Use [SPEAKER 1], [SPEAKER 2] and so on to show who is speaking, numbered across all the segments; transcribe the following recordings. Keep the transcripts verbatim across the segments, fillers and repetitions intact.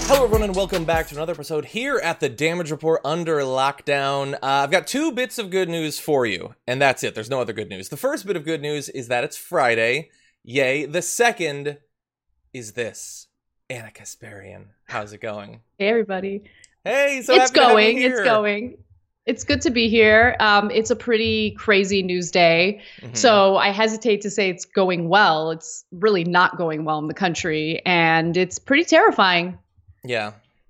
[SPEAKER 1] Hello everyone and welcome back to another episode here at the Damage Report under lockdown. Uh, I've got two bits of good news for you, and that's it. There's no other good news. The first bit of good news is that it's Friday. Yay. The second is this. Anna Kasparian, how's it going?
[SPEAKER 2] Hey everybody.
[SPEAKER 1] Hey, so
[SPEAKER 2] it's
[SPEAKER 1] happy to have
[SPEAKER 2] going.
[SPEAKER 1] you here.
[SPEAKER 2] It's going. It's good to be here. Um, it's a pretty crazy news day. Mm-hmm. So I hesitate to say it's going well. It's really not going well in the country, and it's pretty terrifying.
[SPEAKER 1] Yeah.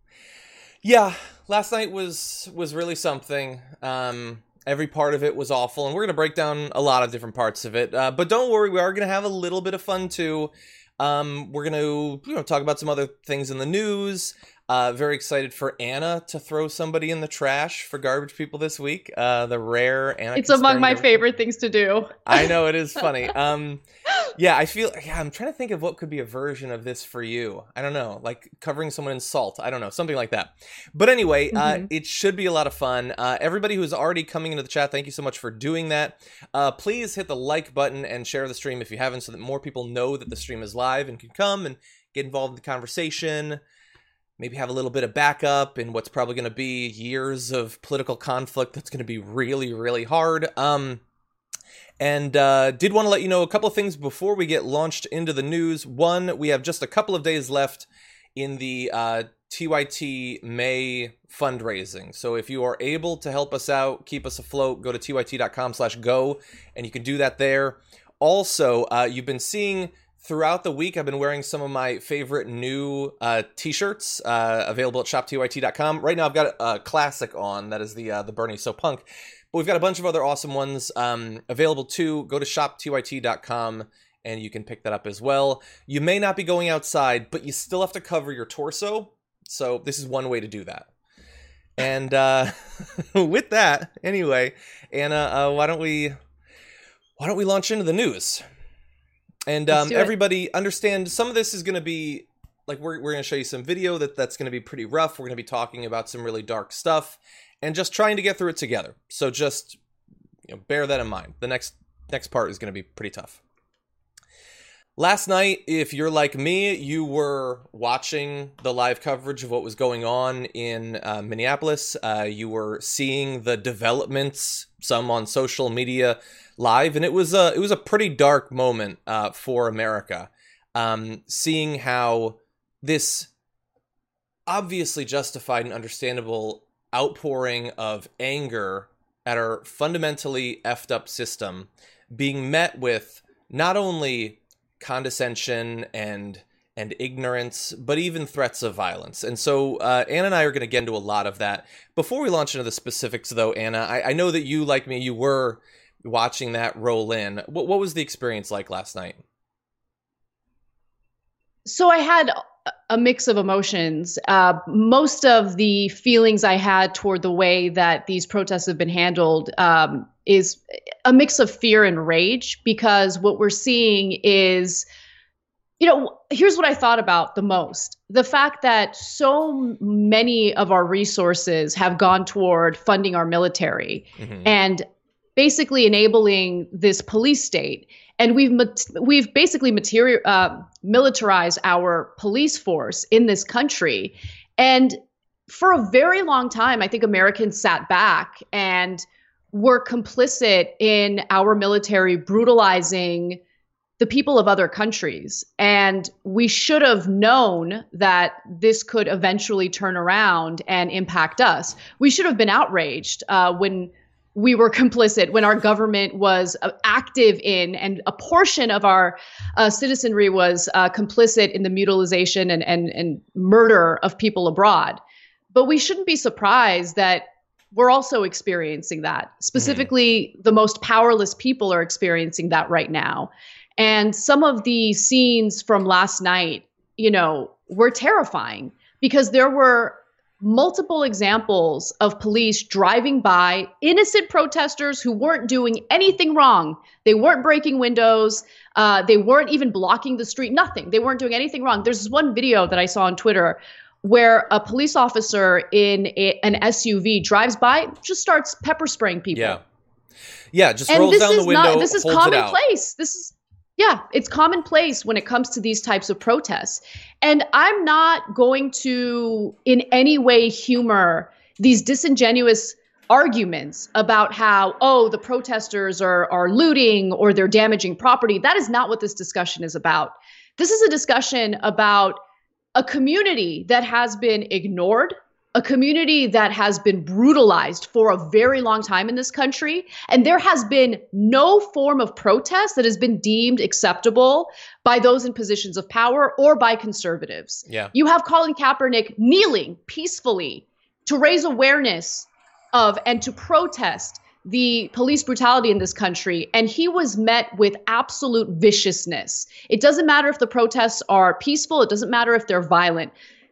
[SPEAKER 1] Yeah. Last night was was really something. Um, every part of it was awful, and we're going to break down a lot of different parts of it. Uh, but don't worry, we are going to have a little bit of fun too. Um, we're going to you know talk about some other things in the news. Uh, very excited for Anna to throw somebody in the trash for garbage people this week. Uh, the rare Anna.
[SPEAKER 2] It's among my favorite things to do.
[SPEAKER 1] I know, it is funny. Um, yeah, I feel. Yeah, I'm trying to think of what could be a version of this for you. I don't know, like covering someone in salt. I don't know, something like that. But anyway, mm-hmm. uh, it should be a lot of fun. Uh, everybody who's already coming into the chat, thank you so much for doing that. Uh, please hit the like button and share the stream if you haven't, so that more people know that the stream is live and can come and get involved in the conversation. Maybe have a little bit of backup in what's probably going to be years of political conflict that's going to be really, really hard. Um, and uh, did want to let you know a couple of things before we get launched into the news. One, we have just a couple of days left in the uh, T Y T May fundraising. So if you are able to help us out, keep us afloat, go to T Y T dot com slash go, and you can do that there. Also, uh, you've been seeing... Throughout the week, I've been wearing some of my favorite new uh, t-shirts uh, available at shop T Y T dot com. Right now, I've got a classic on. That is the uh, the Bernie So Punk. But we've got a bunch of other awesome ones um, available too. Go to shop T Y T dot com and you can pick that up as well. You may not be going outside, but you still have to cover your torso. So this is one way to do that. And uh, with that, anyway, Anna, uh, why don't we why don't we launch into the news? And um, everybody understand some of this is going to be, like, we're we're going to show you some video that that's going to be pretty rough. We're going to be talking about some really dark stuff and just trying to get through it together. So just, you know, bear that in mind. The next next part is going to be pretty tough. Last night, if you're like me, you were watching the live coverage of what was going on in uh, Minneapolis. Uh, you were seeing the developments, some on social media, live, and it was a it was a pretty dark moment uh, for America. Um, seeing how this obviously justified and understandable outpouring of anger at our fundamentally effed up system being met with not only condescension and and ignorance, but even threats of violence. And so uh, Anna and I are going to get into a lot of that. Before we launch into the specifics, though, Anna, I, I know that you, like me, you were watching that roll in. What, what was the experience like last night?
[SPEAKER 2] So I had a mix of emotions. Uh, most of the feelings I had toward the way that these protests have been handled um, is a mix of fear and rage, because what we're seeing is, you know, here's what I thought about the most. The fact that so many of our resources have gone toward funding our military mm-hmm. and basically enabling this police state. And we've we've basically material, uh, militarized our police force in this country. And for a very long time, I think Americans sat back and were complicit in our military brutalizing the people of other countries. And we should have known that this could eventually turn around and impact us. We should have been outraged uh, when we were complicit, when our government was uh, active in, and a portion of our uh, citizenry was uh, complicit in the mutilization and, and, and murder of people abroad. But we shouldn't be surprised that we're also experiencing that. Specifically, mm-hmm. the most powerless people are experiencing that right now. And some of the scenes from last night, you know, were terrifying, because there were multiple examples of police driving by innocent protesters who weren't doing anything wrong. They weren't breaking windows. Uh, they weren't even blocking the street. Nothing. They weren't doing anything wrong. There's this one video that I saw on Twitter where a police officer in a, an S U V drives by, just starts pepper spraying people.
[SPEAKER 1] Yeah. Yeah, just
[SPEAKER 2] and
[SPEAKER 1] rolls
[SPEAKER 2] this
[SPEAKER 1] down
[SPEAKER 2] is
[SPEAKER 1] the window,
[SPEAKER 2] not, this is
[SPEAKER 1] holds it out.
[SPEAKER 2] commonplace. This is Yeah, it's commonplace when it comes to these types of protests. And I'm not going to in any way humor these disingenuous arguments about how, oh, the protesters are, are looting or they're damaging property. That is not what this discussion is about. This is a discussion about a community that has been ignored, a community that has been brutalized for a very long time in this country. And there has been no form of protest that has been deemed acceptable by those in positions of power or by conservatives.
[SPEAKER 1] Yeah.
[SPEAKER 2] You have Colin Kaepernick kneeling peacefully to raise awareness of and to protest the police brutality in this country, and he was met with absolute viciousness. It doesn't matter if the protests are peaceful, it doesn't matter if they're violent.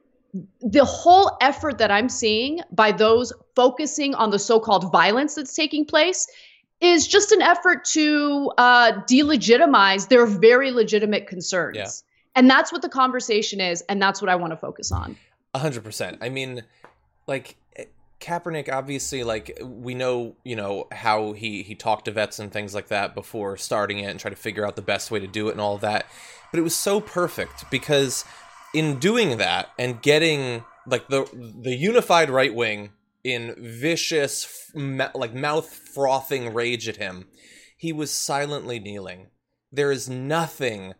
[SPEAKER 2] The whole effort that I'm seeing by those focusing on the so-called violence that's taking place is just an effort to uh, delegitimize their very legitimate concerns.
[SPEAKER 1] Yeah.
[SPEAKER 2] And that's what the conversation is, and that's what I want to focus on.
[SPEAKER 1] A hundred percent. I mean, like, Kaepernick, obviously, like, we know, you know, how he, he talked to vets and things like that before starting it and try to figure out the best way to do it and all of that. But it was so perfect because in doing that and getting, like, the the unified right wing in vicious, like, mouth-frothing rage at him, he was silently kneeling. There is nothing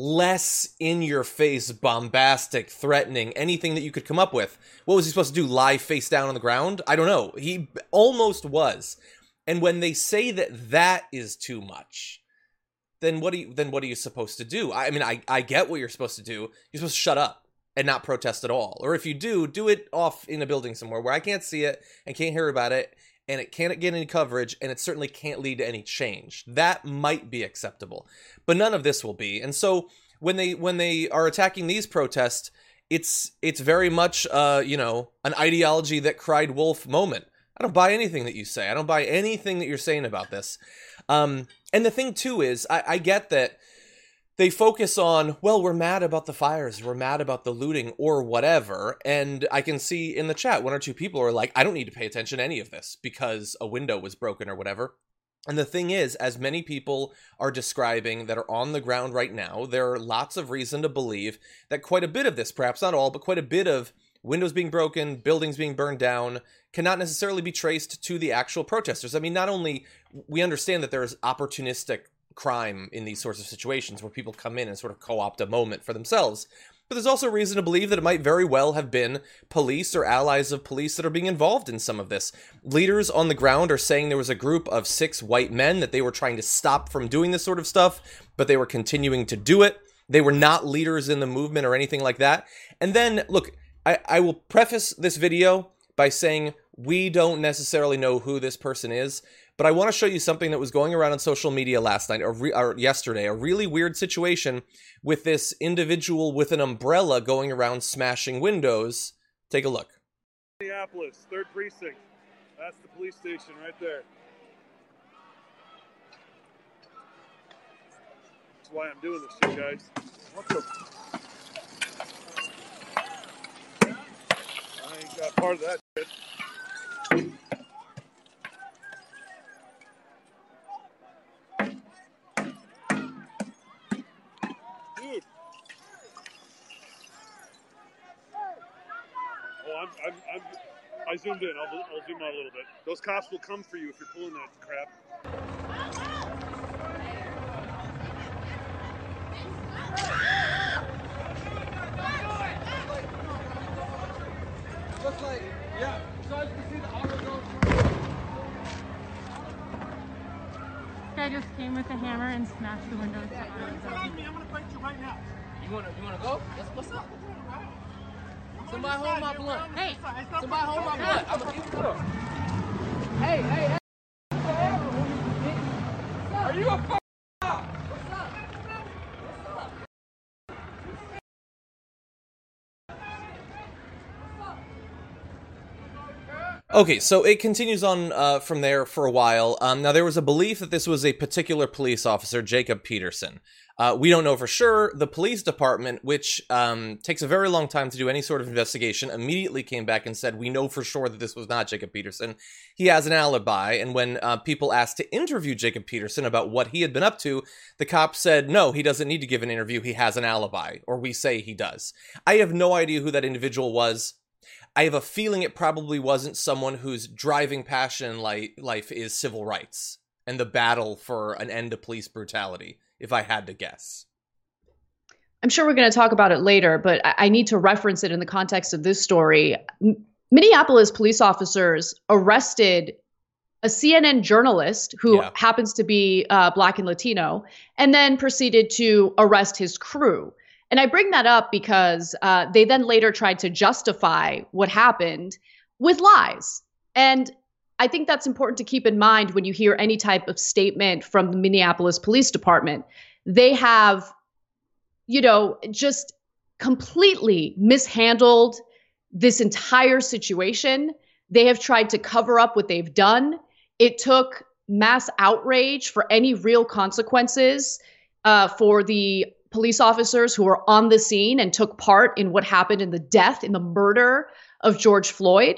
[SPEAKER 1] less in-your-face, bombastic, threatening, anything that you could come up with. What was he supposed to do, lie face down on the ground? I don't know. He almost was. And when they say that that is too much, then what, do you, then what are you supposed to do? I mean, I, I get what you're supposed to do. You're supposed to shut up and not protest at all. Or if you do, do it off in a building somewhere where I can't see it and can't hear about it, and it can't get any coverage, and it certainly can't lead to any change. That might be acceptable, but none of this will be. And so when they when they are attacking these protests, it's it's very much uh you know an ideology that cried wolf moment. I don't buy anything that you say. I don't buy anything that you're saying about this. Um, and the thing too is, I, I get that they focus on, well, we're mad about the fires, we're mad about the looting, or whatever, and I can see in the chat one or two people are like, I don't need to pay attention to any of this because a window was broken or whatever. And the thing is, as many people are describing that are on the ground right now, there are lots of reason to believe that quite a bit of this, perhaps not all, but quite a bit of windows being broken, buildings being burned down, cannot necessarily be traced to the actual protesters. I mean, not only, we understand that there is opportunistic crime in these sorts of situations where people come in and sort of co-opt a moment for themselves, but there's also reason to believe that it might very well have been police or allies of police that are being involved in some of this. Leaders on the ground are saying there was a group of six white men that they were trying to stop from doing this sort of stuff, but they were continuing to do it. They were not leaders in the movement or anything like that. And then, look, I, I will preface this video by saying we don't necessarily know who this person is, but I want to show you something that was going around on social media last night, or, re- or yesterday, a really weird situation with this individual with an umbrella going around smashing windows. Take a look.
[SPEAKER 3] Minneapolis, third precinct. That's the police station right there. That's why I'm doing this shit, guys. What the? I ain't got part of that shit. Dude. Oh, I'm, I'm, I'm, I zoomed in. I'll, I'll zoom out a little bit. Those cops will come for you if you're pulling that crap. Looks like, yeah. So as you can see, the auto goes through.
[SPEAKER 4] Guy just came with a hammer and smashed the windows.
[SPEAKER 3] Yeah, I'm gonna fight you right now.
[SPEAKER 5] You wanna, you wanna go? Yes, what's up? Somebody hold my blunt.
[SPEAKER 4] Hey,
[SPEAKER 5] Somebody hold my blunt. I'm gonna give it up. Hey, hey, hey. Are you a fuck?
[SPEAKER 1] Okay, so it continues on uh, from there for a while. Um, now, there was a belief that this was a particular police officer, Jacob Peterson. Uh, we don't know for sure. The police department, which um, takes a very long time to do any sort of investigation, immediately came back and said, we know for sure that this was not Jacob Peterson. He has an alibi. And when uh, people asked to interview Jacob Peterson about what he had been up to, the cop said, no, he doesn't need to give an interview. He has an alibi, or we say he does. I have no idea who that individual was. I have a feeling it probably wasn't someone whose driving passion in li- life is civil rights and the battle for an end to police brutality, if I had to guess.
[SPEAKER 2] I'm sure we're going to talk about it later, but I, I need to reference it in the context of this story. M- Minneapolis police officers arrested a C N N journalist who
[SPEAKER 1] Yeah.
[SPEAKER 2] happens to be uh, Black and Latino, and then proceeded to arrest his crew. And I bring that up because uh, they then later tried to justify what happened with lies. And I think that's important to keep in mind when you hear any type of statement from the Minneapolis Police Department. They have, you know, just completely mishandled this entire situation. They have tried to cover up what they've done. It took mass outrage for any real consequences uh, for the police officers who were on the scene and took part in what happened in the death, in the murder of George Floyd.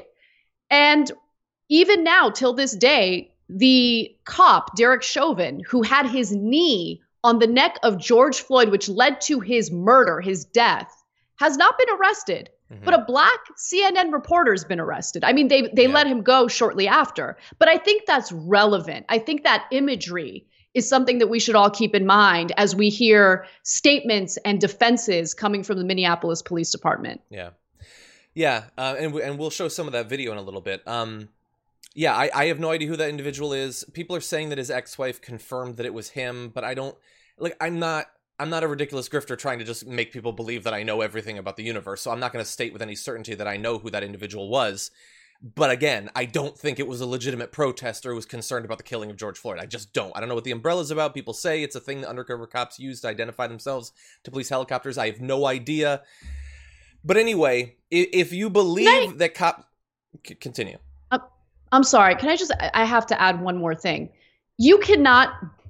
[SPEAKER 2] And even now, till this day, the cop, Derek Chauvin, who had his knee on the neck of George Floyd, which led to his murder, his death, has not been arrested. Mm-hmm. But a Black C N N reporter has been arrested. I mean, they they yeah. let him go shortly after. But I think that's relevant. I think that imagery is something that we should all keep in mind as we hear statements and defenses coming from the Minneapolis Police Department.
[SPEAKER 1] Yeah. Yeah, uh, and, we, and we'll show some of that video in a little bit. Um, yeah, I, I have no idea who that individual is. People are saying that his ex-wife confirmed that it was him, but I don't, like, I'm not, I'm not a ridiculous grifter trying to just make people believe that I know everything about the universe, so I'm not going to state with any certainty that I know who that individual was. But again, I don't think it was a legitimate protester who was concerned about the killing of George Floyd. I just don't. I don't know what the umbrella's about. People say it's a thing that undercover cops use to identify themselves to police helicopters. I have no idea. But anyway, if you believe I, that cop... C- continue.
[SPEAKER 2] Uh, I'm sorry. Can I just... I have to add one more thing. You cannot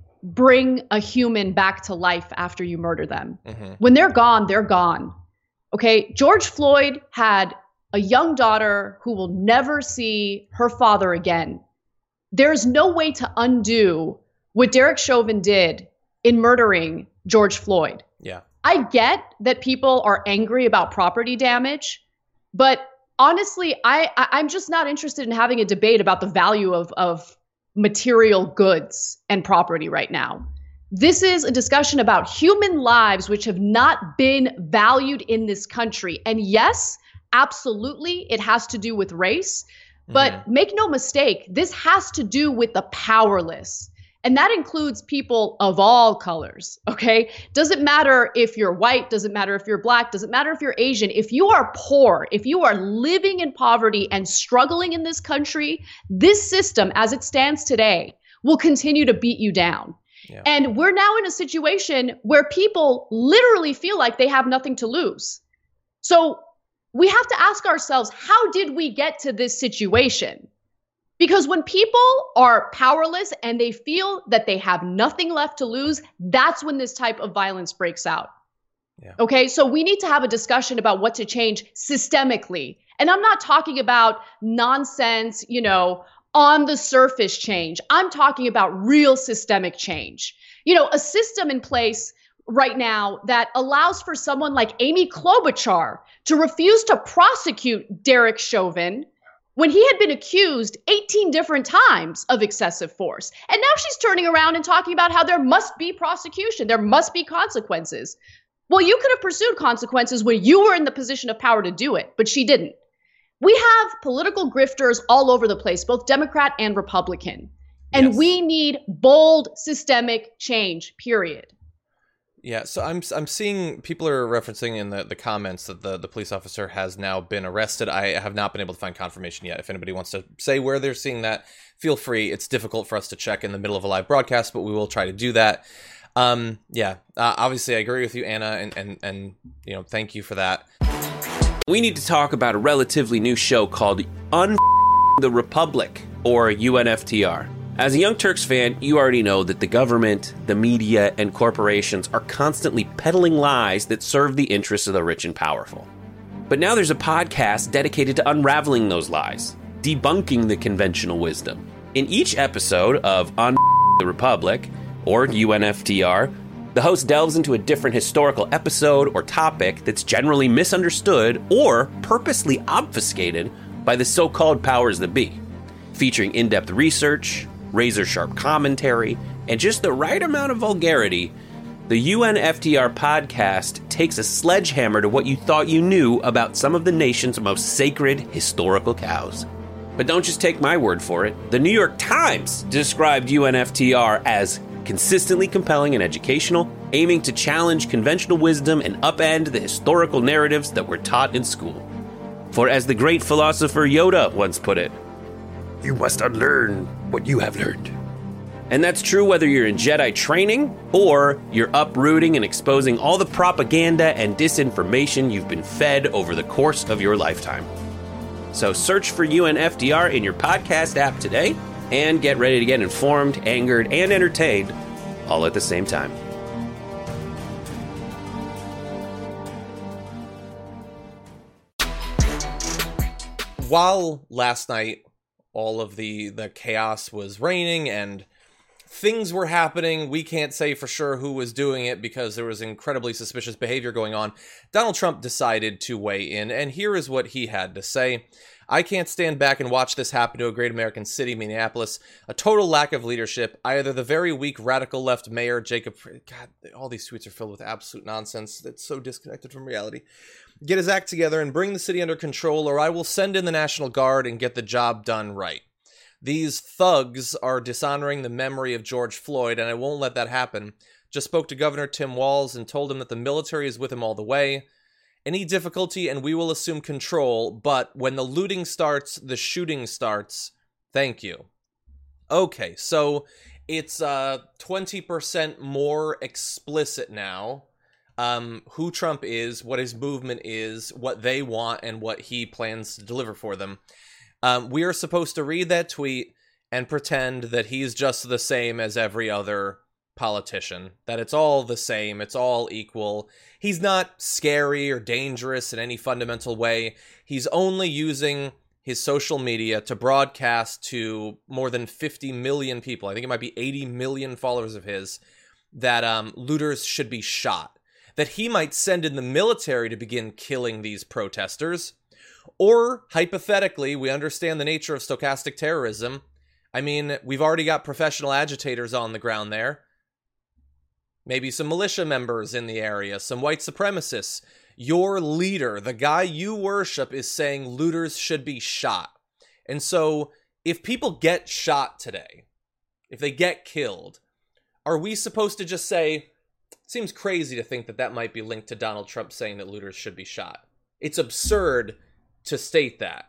[SPEAKER 2] bring a human back to life after you murder them. Mm-hmm. When they're gone, they're gone. Okay? George Floyd had a young daughter who will never see her father again. There's no way to undo what Derek Chauvin did in murdering George Floyd.
[SPEAKER 1] Yeah.
[SPEAKER 2] I get that people are angry about property damage, but honestly, I, I, I'm just not interested in having a debate about the value of, of material goods and property right now. This is a discussion about human lives which have not been valued in this country. And yes, absolutely, it has to do with race. But mm-hmm. make no mistake, this has to do with the powerless. And that includes people of all colors, okay? Doesn't matter if you're white, doesn't matter if you're Black, doesn't matter if you're Asian. If you are poor, if you are living in poverty and struggling in this country, this system as it stands today will continue to beat you down. Yeah. And we're now in a situation where people literally feel like they have nothing to lose. So we have to ask ourselves, how did we get to this situation? Because when people are powerless and they feel that they have nothing left to lose, that's when this type of violence breaks out. Yeah. Okay, so we need to have a discussion about what to change systemically. And I'm not talking about nonsense, you know, on the surface change. I'm talking about real systemic change. You know, a system in place right now that allows for someone like Amy Klobuchar to refuse to prosecute Derek Chauvin when he had been accused eighteen different times of excessive force. And now she's turning around and talking about how there must be prosecution, there must be consequences. Well, you could have pursued consequences when you were in the position of power to do it, but she didn't. We have political grifters all over the place, both Democrat and Republican. And yes. we need bold systemic change, period.
[SPEAKER 1] Yeah, so I'm I'm seeing people are referencing in the, the comments that the, the police officer has now been arrested. I have not been able to find confirmation yet. If anybody wants to say where they're seeing that, feel free. It's difficult for us to check in the middle of a live broadcast, but we will try to do that. Um, yeah, uh, obviously I agree with you, Anna, and, and, and you know, thank you for that.
[SPEAKER 6] We need to talk about a relatively new show called Un the Republic, or U N F T R. As a Young Turks fan, you already know that the government, the media, and corporations are constantly peddling lies that serve the interests of the rich and powerful. But now there's a podcast dedicated to unraveling those lies, debunking the conventional wisdom. In each episode of On the Republic, or U N F T R, the host delves into a different historical episode or topic that's generally misunderstood or purposely obfuscated by the so-called powers that be, featuring in-depth research, razor-sharp commentary, and just the right amount of vulgarity. The U N F T R podcast takes a sledgehammer to what you thought you knew about some of the nation's most sacred historical cows. But don't just take my word for it. The New York Times described U N F T R as consistently compelling and educational, aiming to challenge conventional wisdom and upend the historical narratives that were taught in school. For as the great philosopher Yoda once put it, "You must unlearn what you have learned." And that's true whether you're in Jedi training or you're uprooting and exposing all the propaganda and disinformation you've been fed over the course of your lifetime. So search for U N F T R in your podcast app today and get ready to get informed, angered, and entertained all at the same time.
[SPEAKER 1] While last night all of the, the chaos was reigning and things were happening, we can't say for sure who was doing it because there was incredibly suspicious behavior going on, Donald Trump decided to weigh in, and here is what he had to say. "I can't stand back and watch this happen to a great American city, Minneapolis. A total lack of leadership. Either the very weak radical left mayor, Jacob..." God, all these tweets are filled with absolute nonsense. That's so disconnected from reality. "Get his act together and bring the city under control, or I will send in the National Guard and get the job done right. These thugs are dishonoring the memory of George Floyd, and I won't let that happen. Just spoke to Governor Tim Walz and told him that the military is with him all the way. Any difficulty and we will assume control, but when the looting starts, the shooting starts. Thank you." Okay, so it's uh, twenty percent more explicit now um, who Trump is, what his movement is, what they want, and what he plans to deliver for them. Um, we are supposed to read that tweet and pretend that he's just the same as every other politician, that it's all the same, it's all equal. He's not scary or dangerous in any fundamental way. He's only using his social media to broadcast to more than fifty million people. I think it might be eighty million followers of his, that um, looters should be shot, that he might send in the military to begin killing these protesters. Or, hypothetically, we understand the nature of stochastic terrorism. I mean, we've already got professional agitators on the ground there. Maybe some militia members in the area, some white supremacists. Your leader, the guy you worship, is saying looters should be shot. And so, if people get shot today, if they get killed, are we supposed to just say, seems crazy to think that that might be linked to Donald Trump saying that looters should be shot? It's absurd to state that.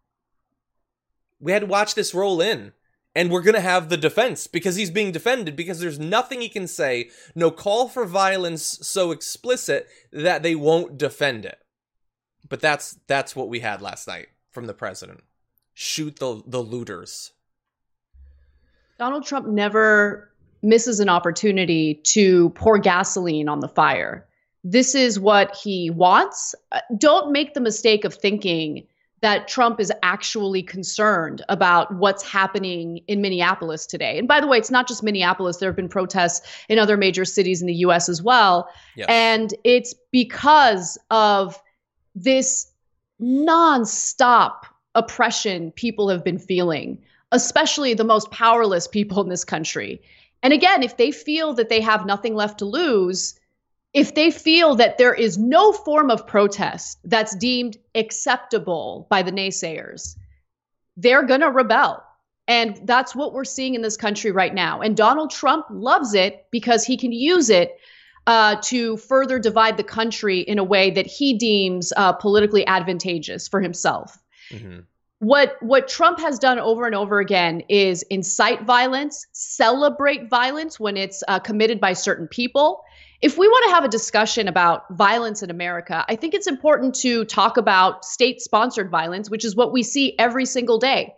[SPEAKER 1] We had to watch this roll in, and we're going to have the defense because he's being defended, because there's nothing he can say, no call for violence so explicit that they won't defend it. But that's that's what we had last night from the president. Shoot the the looters.
[SPEAKER 2] Donald Trump never misses an opportunity to pour gasoline on the fire. This is what he wants. Don't make the mistake of thinking that Trump is actually concerned about what's happening in Minneapolis today. And by the way, it's not just Minneapolis. There have been protests in other major cities in the U S as well. Yes. And it's because of this nonstop oppression people have been feeling, especially the most powerless people in this country. And again, if they feel that they have nothing left to lose, if they feel that there is no form of protest that's deemed acceptable by the naysayers, they're going to rebel. And that's what we're seeing in this country right now. And Donald Trump loves it because he can use it uh, to further divide the country in a way that he deems uh, politically advantageous for himself. Mm-hmm. What what Trump has done over and over again is incite violence, celebrate violence when it's uh, committed by certain people. If we want to have a discussion about violence in America, I think it's important to talk about state-sponsored violence, which is what we see every single day.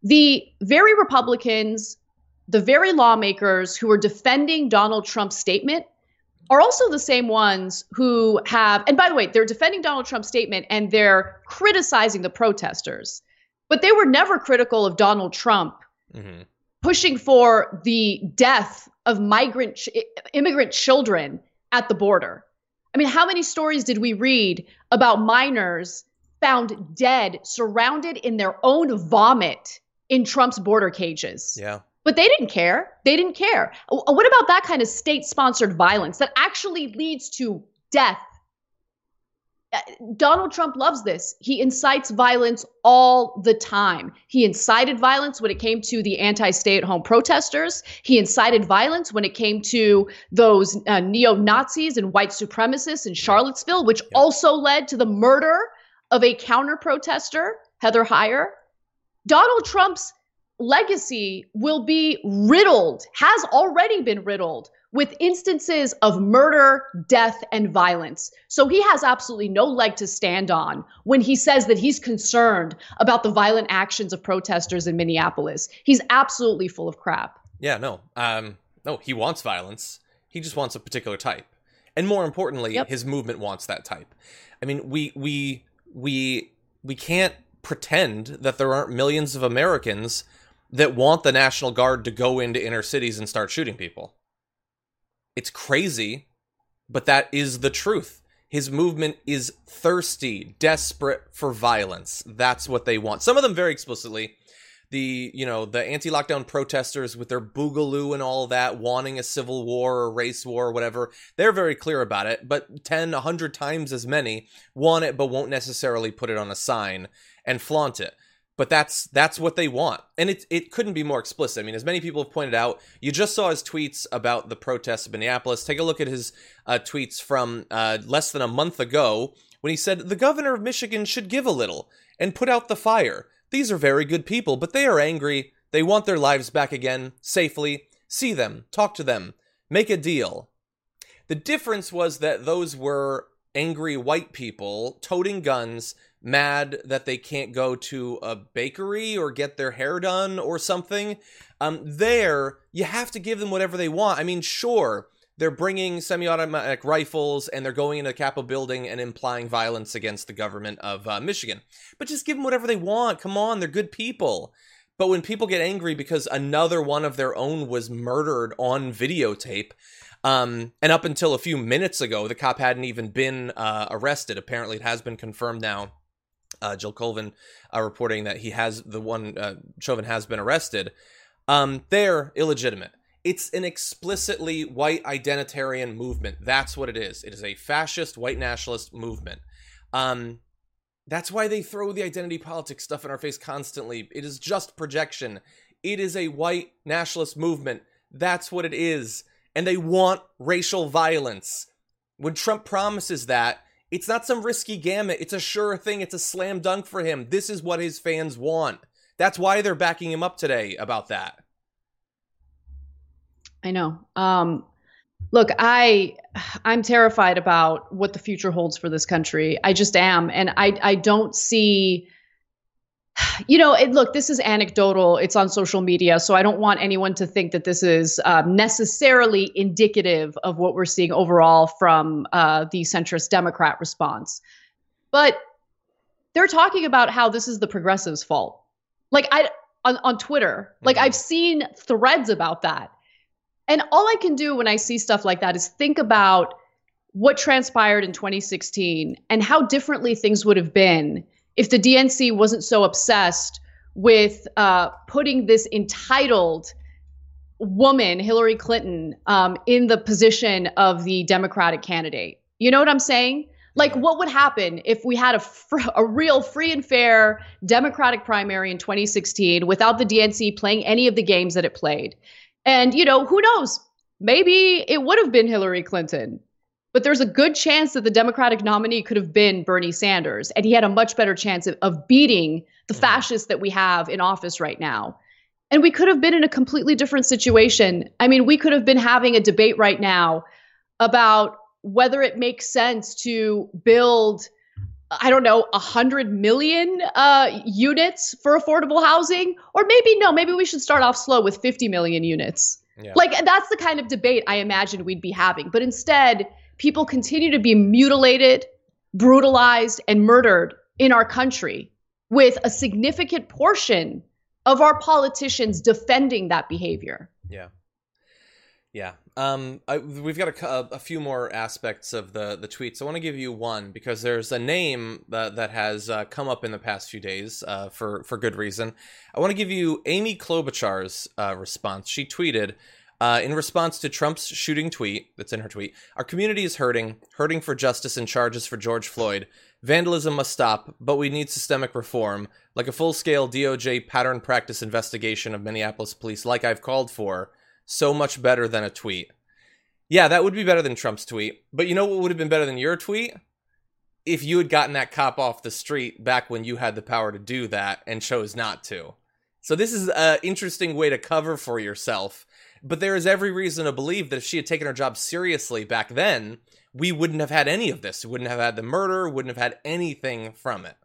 [SPEAKER 2] the very Republicans, the very lawmakers who are defending Donald Trump's statement are also the same ones who have, and by the way, they're defending Donald Trump's statement and they're criticizing the protesters, but they were never critical of Donald Trump mm-hmm. pushing for the death of migrant, immigrant children at the border. I mean, how many stories did we read about minors found dead, surrounded in their own vomit in Trump's border cages?
[SPEAKER 1] Yeah.
[SPEAKER 2] But they didn't care. They didn't care. What about that kind of state-sponsored violence that actually leads to death? Donald Trump loves this. He incites violence all the time. He incited violence when it came to the anti-stay-at-home protesters. He incited violence when it came to those uh, neo-Nazis and white supremacists in Charlottesville, which yeah. also led to the murder of a counter-protester, Heather Heyer. Donald Trump's legacy will be riddled, has already been riddled with instances of murder, death, and violence. So he has absolutely no leg to stand on when he says that he's concerned about the violent actions of protesters in Minneapolis. He's absolutely full of crap.
[SPEAKER 1] Yeah, no. Um, no, he wants violence. He just wants a particular type. And more importantly, yep. his movement wants that type. I mean, we we we we can't pretend that there aren't millions of Americans that want the National Guard to go into inner cities and start shooting people. It's crazy, but that is the truth. His movement is thirsty, desperate for violence. That's what they want. Some of them very explicitly. The, you know, the anti-lockdown protesters with their boogaloo and all that, wanting a civil war or race war or whatever, they're very clear about it. But ten, a hundred times as many want it, but won't necessarily put it on a sign and flaunt it. But that's that's what they want. And it it couldn't be more explicit. I mean, as many people have pointed out, you just saw his tweets about the protests in Minneapolis. Take a look at his uh, tweets from uh, less than a month ago when he said, the governor of Michigan should give a little and put out the fire. These are very good people, but they are angry. They want their lives back again, safely. See them, talk to them, make a deal. The difference was that those were angry white people toting guns, mad that they can't go to a bakery or get their hair done or something. Um, there, you have to give them whatever they want. I mean, sure, they're bringing semi-automatic rifles and they're going into the Capitol building and implying violence against the government of uh, Michigan. But just give them whatever they want. Come on, they're good people. But when people get angry because another one of their own was murdered on videotape, um, and up until a few minutes ago, the cop hadn't even been uh, arrested. Apparently, it has been confirmed now. Uh, Jill Colvin uh, reporting that he has, the one, uh, Chauvin has been arrested. Um, they're illegitimate. It's an explicitly white identitarian movement. That's what it is. It is a fascist white nationalist movement. Um, that's why they throw the identity politics stuff in our face constantly. It is just projection. It is a white nationalist movement. That's what it is. And they want racial violence. When Trump promises that, it's not some risky gamut. It's a sure thing. It's a slam dunk for him. This is what his fans want. That's why they're backing him up today about that.
[SPEAKER 2] I know. Um, look, I, I'm terrified about what the future holds for this country. I just am. And I, I don't see, you know, it, look, this is anecdotal. It's on social media. So I don't want anyone to think that this is um, necessarily indicative of what we're seeing overall from uh, the centrist Democrat response. But they're talking about how this is the progressives' fault. Like I on, on Twitter, like mm-hmm. I've seen threads about that. And all I can do when I see stuff like that is think about what transpired in twenty sixteen and how differently things would have been if the D N C wasn't so obsessed with uh, putting this entitled woman, Hillary Clinton, um, in the position of the Democratic candidate. You know what I'm saying? Like, what would happen if we had a, fr- a real free and fair Democratic primary in twenty sixteen without the D N C playing any of the games that it played? And, you know, who knows? Maybe it would have been Hillary Clinton. But there's a good chance that the Democratic nominee could have been Bernie Sanders, and he had a much better chance of, of beating the fascists that we have in office right now. And we could have been in a completely different situation. I mean, we could have been having a debate right now about whether it makes sense to build I don't know, one hundred million uh, units for affordable housing? Or maybe, no, maybe we should start off slow with fifty million units. Yeah. Like, that's the kind of debate I imagine we'd be having. But instead, people continue to be mutilated, brutalized, and murdered in our country, with a significant portion of our politicians defending that behavior.
[SPEAKER 1] Yeah. Yeah. Um, I, we've got a, a few more aspects of the, the tweets. I want to give you one because there's a name that, that has uh, come up in the past few days uh, for, for good reason. I want to give you Amy Klobuchar's uh, response. She tweeted, uh, in response to Trump's shooting tweet, that's in her tweet, "Our community is hurting, hurting for justice and charges for George Floyd. Vandalism must stop, but we need systemic reform, like a full-scale D O J pattern practice investigation of Minneapolis police, like I've called for. So much better than a tweet." Yeah, that would be better than Trump's tweet. But you know what would have been better than your tweet? If you had gotten that cop off the street back when you had the power to do that and chose not to. So this is an interesting way to cover for yourself. But there is every reason to believe that if she had taken her job seriously back then, we wouldn't have had any of this. We wouldn't have had the murder, wouldn't have had anything from it.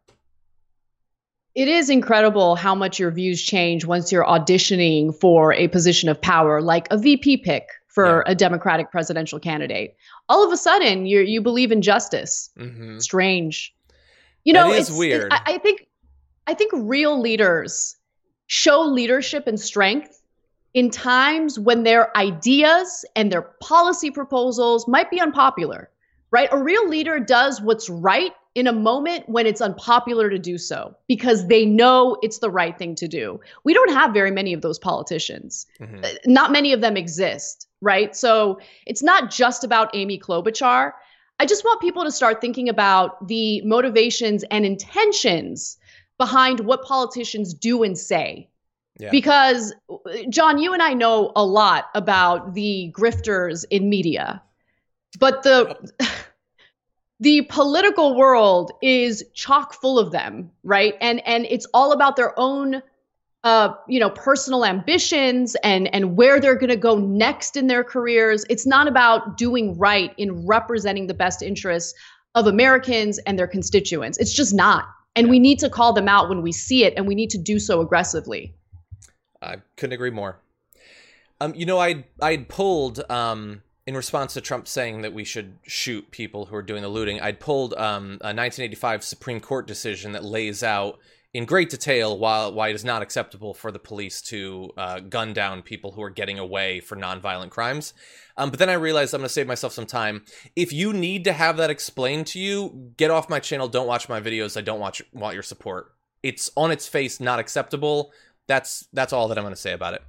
[SPEAKER 2] It is incredible how much your views change once you're auditioning for a position of power, like a V P pick for yeah. a Democratic presidential candidate. All of a sudden, you you believe in justice. Mm-hmm. Strange. You know,
[SPEAKER 1] that is
[SPEAKER 2] it's
[SPEAKER 1] weird.
[SPEAKER 2] It, I, I think I think real leaders show leadership and strength in times when their ideas and their policy proposals might be unpopular, right? A real leader does what's right in a moment when it's unpopular to do so, because they know it's the right thing to do. We don't have very many of those politicians. Mm-hmm. Not many of them exist, right? So it's not just about Amy Klobuchar. I just want people to start thinking about the motivations and intentions behind what politicians do and say. Yeah. Because, John, you and I know a lot about the grifters in media, but the... The political world is chock full of them, right? And and it's all about their own, uh, you know, personal ambitions and and where they're going to go next in their careers. It's not about doing right in representing the best interests of Americans and their constituents. It's just not. And we need to call them out when we see it, and we need to do so aggressively.
[SPEAKER 1] I couldn't agree more. Um, you know, I I'd pulled. Um... In response to Trump saying that we should shoot people who are doing the looting, I'd pulled um, a nineteen eighty-five Supreme Court decision that lays out in great detail why, why it is not acceptable for the police to uh, gun down people who are getting away for nonviolent crimes. Um, but then I realized I'm going to save myself some time. If you need to have that explained to you, get off my channel. Don't watch my videos. I don't watch, want your support. It's on its face not acceptable. That's that's all that I'm going to say about it.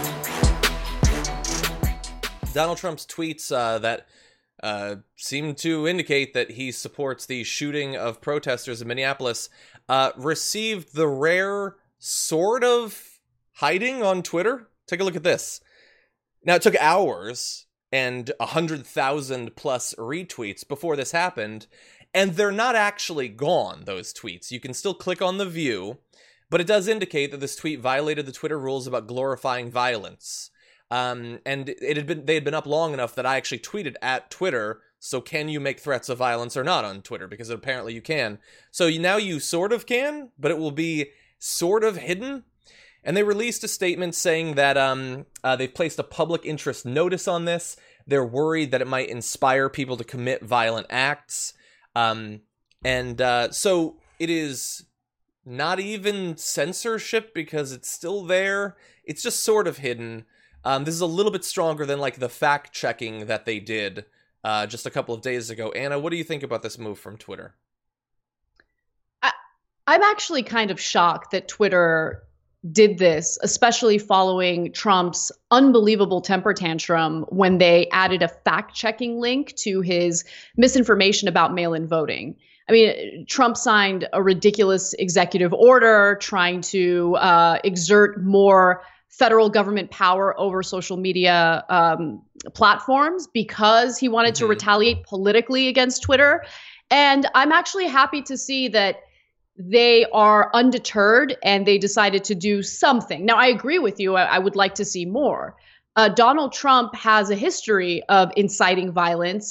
[SPEAKER 1] Donald Trump's tweets uh, that uh, seem to indicate that he supports the shooting of protesters in Minneapolis uh, received the rare sort of hiding on Twitter. Take a look at this. Now, it took hours and one hundred thousand plus retweets before this happened, and they're not actually gone, those tweets. You can still click on the view, but it does indicate that this tweet violated the Twitter rules about glorifying violence. Um, and it had been they had been up long enough that I actually tweeted at Twitter, so can you make threats of violence or not on Twitter? Because apparently you can. So you, now you sort of can, but it will be sort of hidden. And they released a statement saying that um, uh, they've placed a public interest notice on this. They're worried that it might inspire people to commit violent acts. Um, and uh, so it is not even censorship because it's still there. It's just sort of hidden. Um, this is a little bit stronger than like the fact checking that they did uh, just a couple of days ago. Anna, what do you think about this move from Twitter?
[SPEAKER 2] I, I'm actually kind of shocked that Twitter did this, especially following Trump's unbelievable temper tantrum when they added a fact checking link to his misinformation about mail-in voting. I mean, Trump signed a ridiculous executive order trying to uh, exert more federal government power over social media um, platforms because he wanted mm-hmm. to retaliate politically against Twitter. And I'm actually happy to see that they are undeterred and they decided to do something. Now, I agree with you. I, I would like to see more. Uh, Donald Trump has a history of inciting violence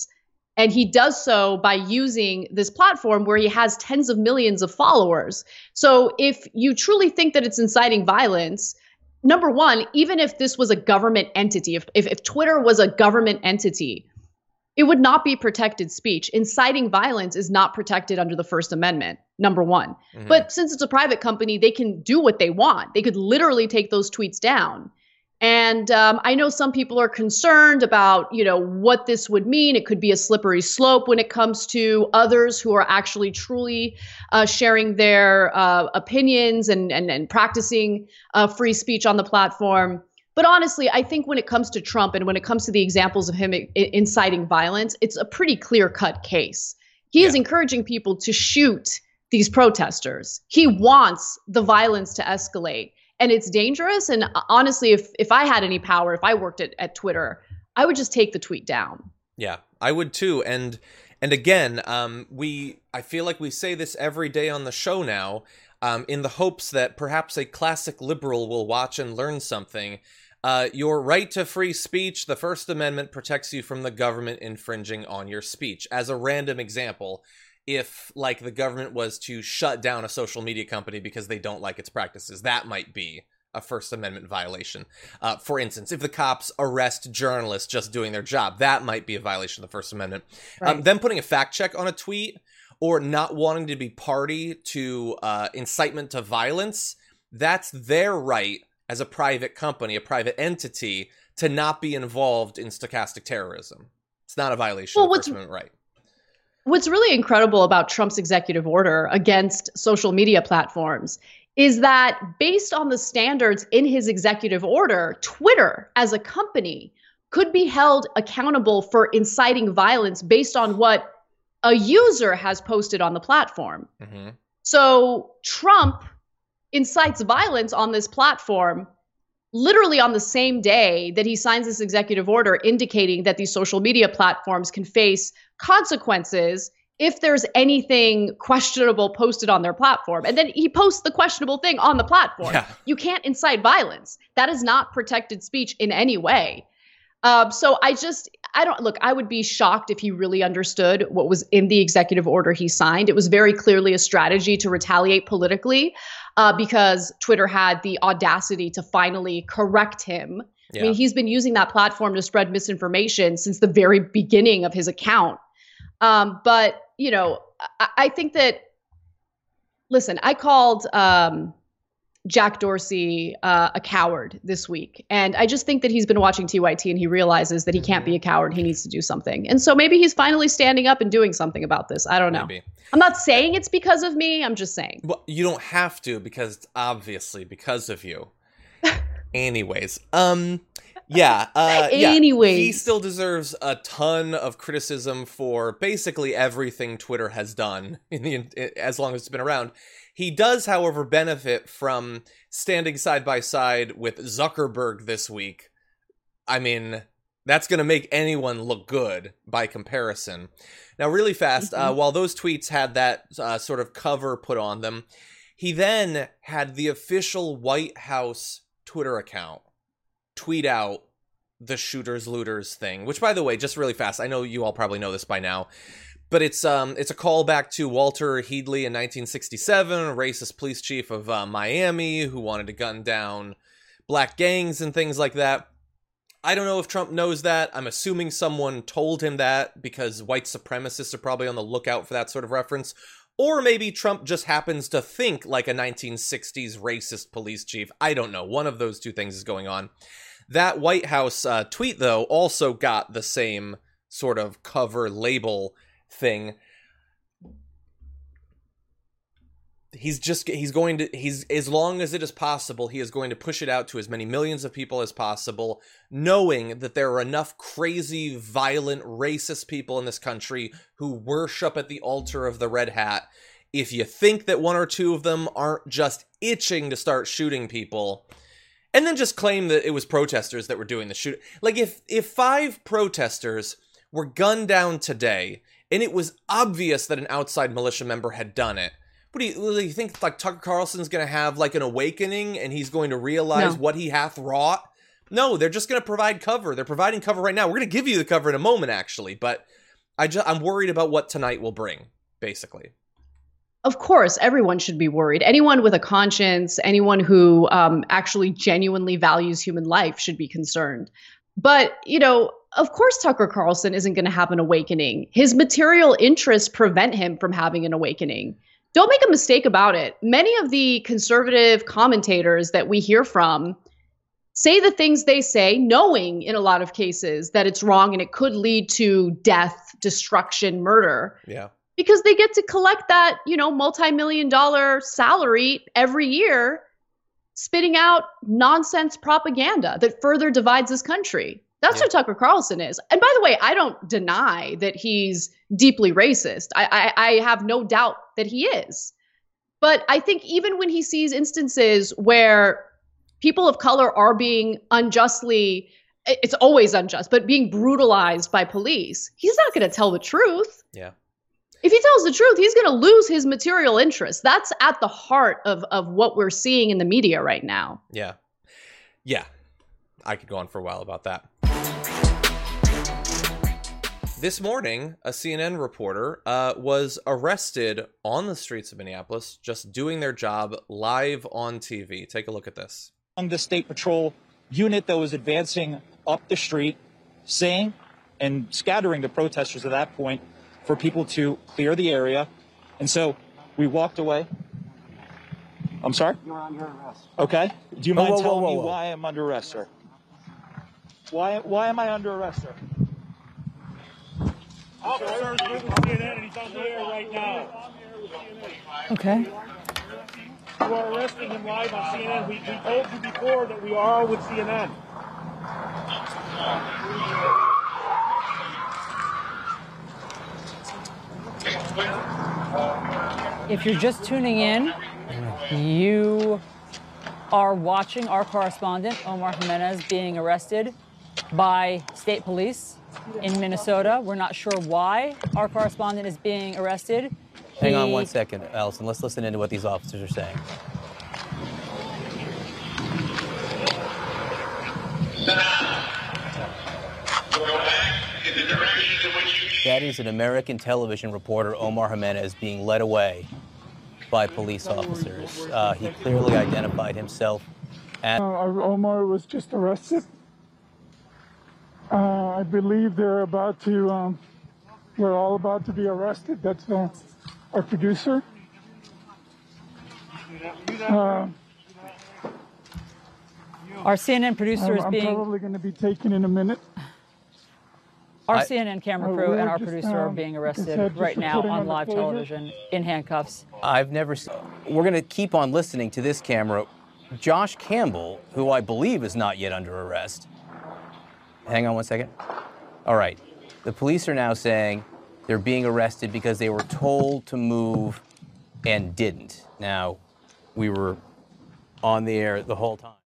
[SPEAKER 2] And he does so by using this platform where he has tens of millions of followers. So if you truly think that it's inciting violence, number one, even if this was a government entity, if, if, if Twitter was a government entity, it would not be protected speech. Inciting violence is not protected under the First Amendment, number one. Mm-hmm. But since it's a private company, they can do what they want. They could literally take those tweets down. And um, I know some people are concerned about, you know, what this would mean. It could be a slippery slope when it comes to others who are actually truly uh, sharing their uh, opinions and, and, and practicing uh, free speech on the platform. But honestly, I think when it comes to Trump and when it comes to the examples of him I- inciting violence, it's a pretty clear-cut case. He yeah. is encouraging people to shoot these protesters. He wants the violence to escalate. And it's dangerous. And honestly, if if I had any power, if I worked at, at Twitter, I would just take the tweet down.
[SPEAKER 1] Yeah, I would too. And and again, um, we I feel like we say this every day on the show now, um, in the hopes that perhaps a classic liberal will watch and learn something. Uh, your right to free speech, the First Amendment protects you from the government infringing on your speech. As a random example, if, like, the government was to shut down a social media company because they don't like its practices, that might be a First Amendment violation. Uh, for instance, if the cops arrest journalists just doing their job, that might be a violation of the First Amendment. Right. Um, them putting a fact check on a tweet or not wanting to be party to uh, incitement to violence, that's their right as a private company, a private entity, to not be involved in stochastic terrorism. It's not a violation well, of the First Amendment right.
[SPEAKER 2] What's really incredible about Trump's executive order against social media platforms is that based on the standards in his executive order, Twitter as a company could be held accountable for inciting violence based on what a user has posted on the platform. Mm-hmm. So Trump incites violence on this platform literally on the same day that he signs this executive order indicating that these social media platforms can face consequences if there's anything questionable posted on their platform. And then he posts the questionable thing on the platform. Yeah. You can't incite violence. That is not protected speech in any way. Um, so I just, I don't, look, I would be shocked if he really understood what was in the executive order he signed. It was very clearly a strategy to retaliate politically uh, because Twitter had the audacity to finally correct him. Yeah. I mean, he's been using that platform to spread misinformation since the very beginning of his account. Um, but, you know, I, I think that, listen, I called um, Jack Dorsey uh, a coward this week. And I just think that he's been watching T Y T and he realizes that he can't be a coward. He needs to do something. And so maybe he's finally standing up and doing something about this. I don't know. Maybe. I'm not saying it's because of me. I'm just saying.
[SPEAKER 1] Well, you don't have to because it's obviously because of you. Anyways, um, yeah, uh,
[SPEAKER 2] Anyways.
[SPEAKER 1] yeah, he still deserves a ton of criticism for basically everything Twitter has done in the as long as it's been around. He does, however, benefit from standing side by side with Zuckerberg this week. I mean, that's going to make anyone look good by comparison. Now, really fast, mm-hmm. uh, while those tweets had that uh, sort of cover put on them, he then had the official White House Twitter account tweet out the shooters looters thing, which, by the way, just really fast, I know you all probably know this by now, but it's um it's a callback to Walter Headley in nineteen sixty-seven, a racist police chief of uh, Miami who wanted to gun down black gangs and things like that. I don't know if Trump knows that. I'm assuming someone told him that because white supremacists are probably on the lookout for that sort of reference. Or maybe Trump just happens to think like a nineteen sixties racist police chief. I don't know. One of those two things is going on. That White House uh, tweet, though, also got the same sort of cover label thing. He's just, he's going to, he's, as long as it is possible, he is going to push it out to as many millions of people as possible, knowing that there are enough crazy, violent, racist people in this country who worship at the altar of the red hat. If you think that one or two of them aren't just itching to start shooting people, and then just claim that it was protesters that were doing the shoot. Like, if, if five protesters were gunned down today, and it was obvious that an outside militia member had done it, What do you, do you think, like, Tucker Carlson's going to have, like, an awakening and he's going to realize no. what he hath wrought? No, they're just going to provide cover. They're providing cover right now. We're going to give you the cover in a moment, actually. But I just, I'm worried about what tonight will bring, basically.
[SPEAKER 2] Of course, everyone should be worried. Anyone with a conscience, anyone who um, actually genuinely values human life should be concerned. But, you know, of course, Tucker Carlson isn't going to have an awakening. His material interests prevent him from having an awakening. Don't make a mistake about it. Many of the conservative commentators that we hear from say the things they say, knowing in a lot of cases that it's wrong and it could lead to death, destruction, murder.
[SPEAKER 1] Yeah. Because
[SPEAKER 2] they get to collect that, you know, multi-million dollar salary every year, spitting out nonsense propaganda that further divides this country. That's yeah. what Tucker Carlson is. And by the way, I don't deny that he's deeply racist. I, I, I have no doubt that he is. But I think even when he sees instances where people of color are being unjustly, it's always unjust, but being brutalized by police, he's not going to tell the truth.
[SPEAKER 1] Yeah.
[SPEAKER 2] If he tells the truth, he's going to lose his material interest. That's at the heart of, of what we're seeing in the media right now.
[SPEAKER 1] Yeah. Yeah. I could go on for a while about that. This morning, a C N N reporter uh, was arrested on the streets of Minneapolis, just doing their job live on T V. Take a look at this.
[SPEAKER 7] The State Patrol unit that was advancing up the street, saying and scattering the protesters at that point for people to clear the area. And so we walked away. I'm sorry?
[SPEAKER 8] You're under arrest.
[SPEAKER 7] Okay. Do you mind
[SPEAKER 8] whoa, whoa,
[SPEAKER 7] telling
[SPEAKER 8] whoa,
[SPEAKER 7] me
[SPEAKER 8] whoa.
[SPEAKER 7] why I'm under arrest, sir? Why, why am I under arrest, sir?
[SPEAKER 3] Officer's with C N N and he's on the air right now.
[SPEAKER 9] Okay.
[SPEAKER 3] You are arresting him live on C N N. We, we told you before that we are with C N N.
[SPEAKER 9] If you're just tuning in, you are watching our correspondent, Omar Jimenez, being arrested by state police in Minnesota. We're not sure why our correspondent is being arrested.
[SPEAKER 10] Hang on one second, Allison. Let's listen into what these officers are saying. That is an American television reporter, Omar Jimenez, being led away by police officers. Uh, he clearly identified himself as...
[SPEAKER 11] Uh, Omar was just arrested. Uh, I believe they're about to, um, we're all about to be arrested. That's uh, our producer. Uh,
[SPEAKER 9] our C N N producer
[SPEAKER 11] I'm,
[SPEAKER 9] is
[SPEAKER 11] I'm
[SPEAKER 9] being...
[SPEAKER 11] I'm probably going to be taken in a minute.
[SPEAKER 9] Our
[SPEAKER 10] I,
[SPEAKER 9] C N N camera crew uh, and our just, producer um, are being arrested right now on live television in handcuffs.
[SPEAKER 10] I've never seen... We're going to keep on listening to this camera. Josh Campbell, who I believe is not yet under arrest. Hang on one second. All right. The police are now saying they're being arrested because they were told to move and didn't. Now, we were on the air the whole time.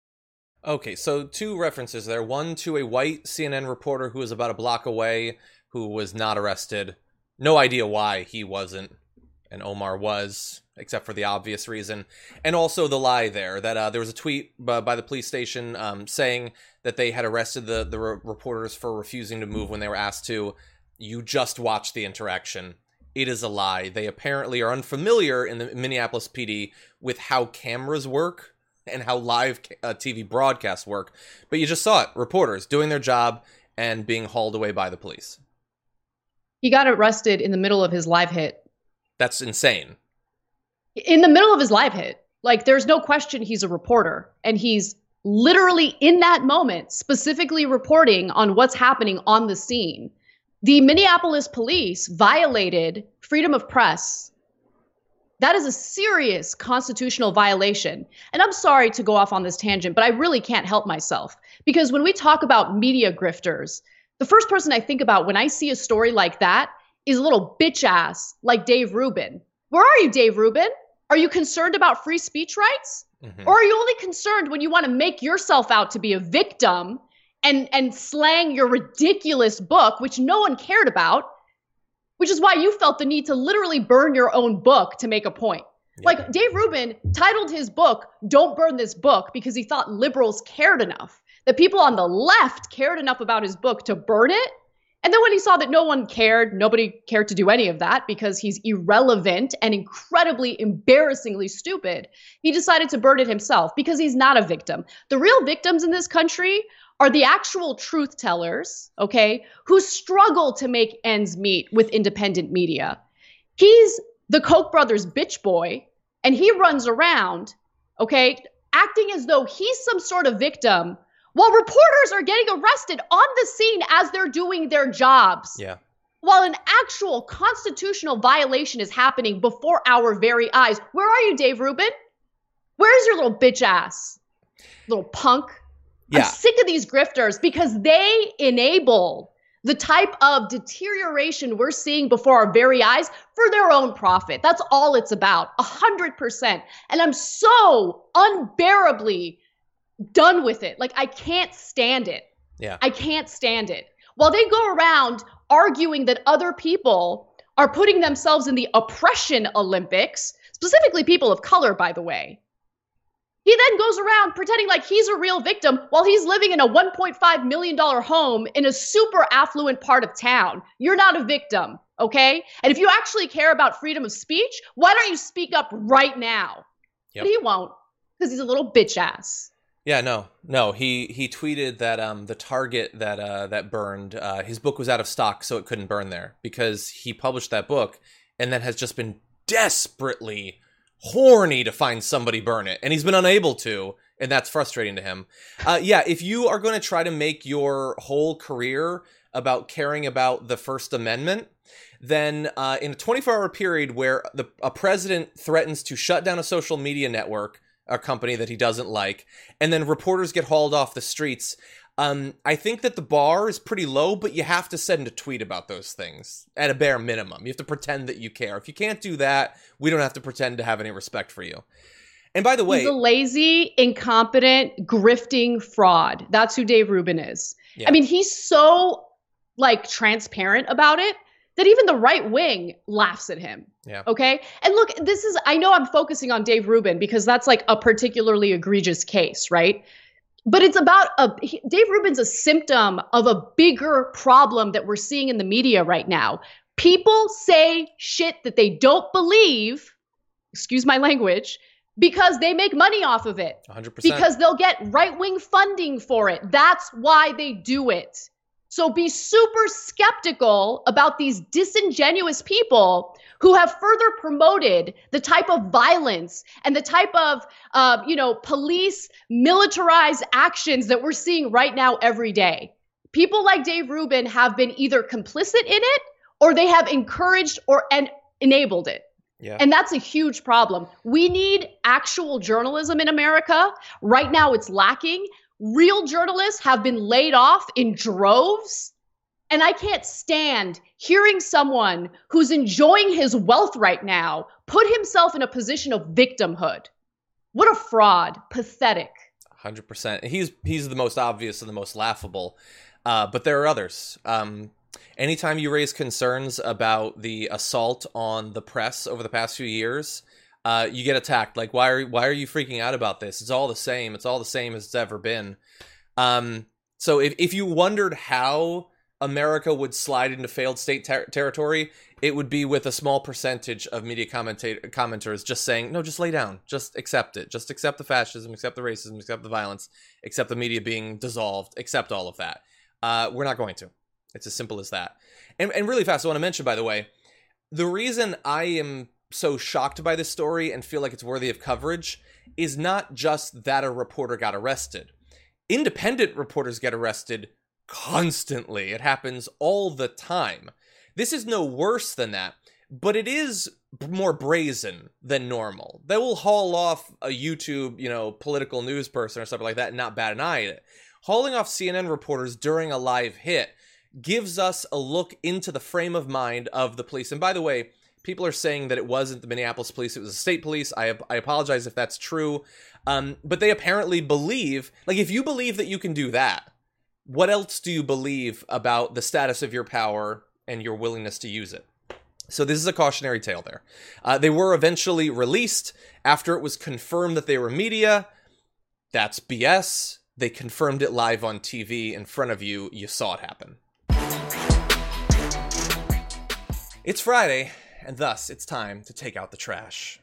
[SPEAKER 1] Okay, so two references there. One to a white C N N reporter who was about a block away, who was not arrested. No idea why he wasn't, and Omar was, except for the obvious reason. And also the lie there, that uh, there was a tweet by, by the police station um, saying that they had arrested the, the re- reporters for refusing to move when they were asked to. You just watched the interaction. It is a lie. They apparently are unfamiliar in the Minneapolis P D with how cameras work and how live uh, T V broadcasts work. But you just saw it. Reporters doing their job and being hauled away by the police.
[SPEAKER 2] He got arrested in the middle of his live hit.
[SPEAKER 1] That's insane.
[SPEAKER 2] In the middle of his live hit. Like, there's no question he's a reporter. And he's literally in that moment specifically reporting on what's happening on the scene. The Minneapolis police violated freedom of press. That is a serious constitutional violation. And I'm sorry to go off on this tangent, but I really can't help myself. Because when we talk about media grifters, the first person I think about when I see a story like that is a little bitch ass like Dave Rubin. Where are you, Dave Rubin? Are you concerned about free speech rights? Mm-hmm. Or are you only concerned when you want to make yourself out to be a victim and, and slang your ridiculous book, which no one cared about? Which is why you felt the need to literally burn your own book to make a point. Yeah. Like, Dave Rubin titled his book, "Don't Burn This Book," because he thought liberals cared enough, that people on the left cared enough about his book to burn it. And then when he saw that no one cared, nobody cared to do any of that because he's irrelevant and incredibly embarrassingly stupid, he decided to burn it himself because he's not a victim. The real victims in this country are the actual truth tellers, okay, who struggle to make ends meet with independent media. He's the Koch brothers bitch boy, and he runs around, okay, acting as though he's some sort of victim while reporters are getting arrested on the scene as they're doing their jobs.
[SPEAKER 1] Yeah.
[SPEAKER 2] While an actual constitutional violation is happening before our very eyes. Where are you, Dave Rubin? Where's your little bitch ass? Little punk.
[SPEAKER 1] Yeah.
[SPEAKER 2] I'm sick of these grifters because they enable the type of deterioration we're seeing before our very eyes for their own profit. That's all it's about, a hundred percent. And I'm so unbearably done with it. Like, I can't stand it.
[SPEAKER 1] Yeah.
[SPEAKER 2] I can't stand it. While they go around arguing that other people are putting themselves in the oppression Olympics, specifically people of color, by the way, he then goes around pretending like he's a real victim while he's living in a one point five million dollars home in a super affluent part of town. You're not a victim, okay? And if you actually care about freedom of speech, why don't you speak up right now?
[SPEAKER 1] Yep.
[SPEAKER 2] But he won't, because he's a little bitch ass.
[SPEAKER 1] Yeah, no, no. He he tweeted that um the Target that uh that burned, uh his book was out of stock, so it couldn't burn there because he published that book and then has just been desperately horny to find somebody burn it, and he's been unable to, and that's frustrating to him. Uh, yeah, if you are going to try to make your whole career about caring about the First Amendment, then uh, in a twenty-four hour period where the a president threatens to shut down a social media network, a company that he doesn't like, and then reporters get hauled off the streets, um, I think that the bar is pretty low, but you have to send a tweet about those things at a bare minimum. You have to pretend that you care. If you can't do that, we don't have to pretend to have any respect for you. And by the way,
[SPEAKER 2] he's a lazy, incompetent, grifting fraud. That's who Dave Rubin is. Yeah. I mean, he's so like transparent about it that even the right wing laughs at him.
[SPEAKER 1] Yeah.
[SPEAKER 2] Okay. And look, this is, I know I'm focusing on Dave Rubin because that's like a particularly egregious case, right? But it's about a, Dave Rubin's a symptom of a bigger problem that we're seeing in the media right now. People say shit that they don't believe, excuse my language, because they make money off of it.
[SPEAKER 1] one hundred percent.
[SPEAKER 2] Because they'll get right-wing funding for it. That's why they do it. So be super skeptical about these disingenuous people who have further promoted the type of violence and the type of, uh, you know, police militarized actions that we're seeing right now every day. People like Dave Rubin have been either complicit in it or they have encouraged or and enabled it.
[SPEAKER 1] Yeah.
[SPEAKER 2] And that's a huge problem. We need actual journalism in America. Right now it's lacking. Real journalists have been laid off in droves. And I can't stand hearing someone who's enjoying his wealth right now put himself in a position of victimhood. What a fraud. Pathetic.
[SPEAKER 1] one hundred percent. He's he's the most obvious and the most laughable. Uh, but there are others. Um, anytime you raise concerns about the assault on the press over the past few years, uh, you get attacked. Like, why are why are you freaking out about this? It's all the same. It's all the same as it's ever been. Um, so if, if you wondered how America would slide into failed state ter- territory, it would be with a small percentage of media commenta- commenters just saying, no, just lay down, just accept it, just accept the fascism, accept the racism, accept the violence, accept the media being dissolved, accept all of that. Uh, we're not going to. It's as simple as that. And, and really fast, I want to mention, by the way, the reason I am so shocked by this story and feel like it's worthy of coverage is not just that a reporter got arrested. Independent reporters get arrested constantly. It happens all the time. This is no worse than that, but it is more brazen than normal. They will haul off a YouTube, you know, political news person or something like that and not bat an eye at it. Hauling off C N N reporters during a live hit gives us a look into the frame of mind of the police. And by the way, people are saying that it wasn't the Minneapolis police, it was the state police. I I apologize if that's true. Um, but they apparently believe, like, if you believe that you can do that, what else do you believe about the status of your power and your willingness to use it? So this is a cautionary tale there. Uh, they were eventually released after it was confirmed that they were media. That's B S. They confirmed it live on T V in front of you. You saw it happen. It's Friday, and thus it's time to take out the trash.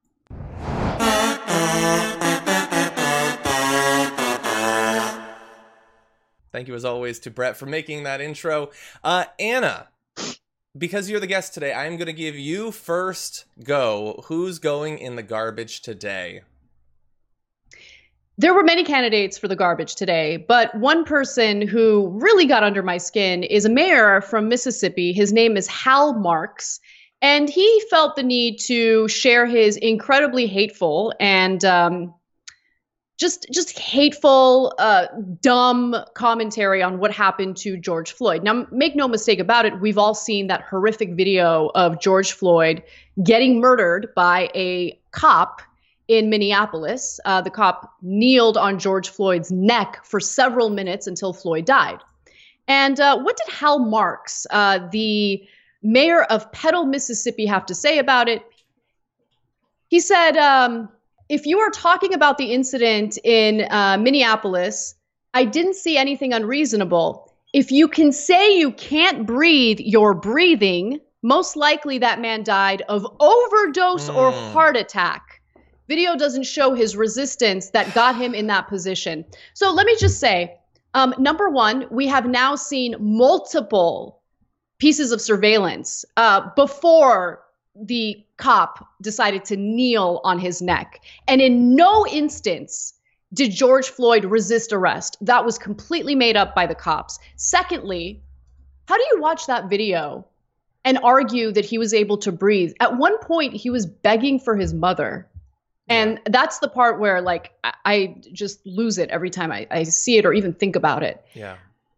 [SPEAKER 1] Thank you, as always, to Brett for making that intro. Uh, Anna, because you're the guest today, I'm going to give you first go. Who's going in the garbage today?
[SPEAKER 2] There were many candidates for the garbage today, but one person who really got under my skin is a mayor from Mississippi. His name is Hal Marks, and he felt the need to share his incredibly hateful and um, just just hateful, uh, dumb commentary on what happened to George Floyd. Now, make no mistake about it, we've all seen that horrific video of George Floyd getting murdered by a cop in Minneapolis. Uh, the cop kneeled on George Floyd's neck for several minutes until Floyd died. And uh, what did Hal Marks, uh, the mayor of Petal, Mississippi, have to say about it? He said, um, if you are talking about the incident in uh, Minneapolis, I didn't see anything unreasonable. If you can say you can't breathe, you're breathing. Most likely that man died of overdose mm. or heart attack. Video doesn't show his resistance that got him in that position. So let me just say, um, number one, we have now seen multiple pieces of surveillance uh, before the cop decided to kneel on his neck. And in no instance did George Floyd resist arrest. That was completely made up by the cops. Secondly, how do you watch that video and argue that he was able to breathe? At one point, he was begging for his mother. And that's the part where, like, I, I just lose it every time I, I see it or even think about it.
[SPEAKER 1] Yeah.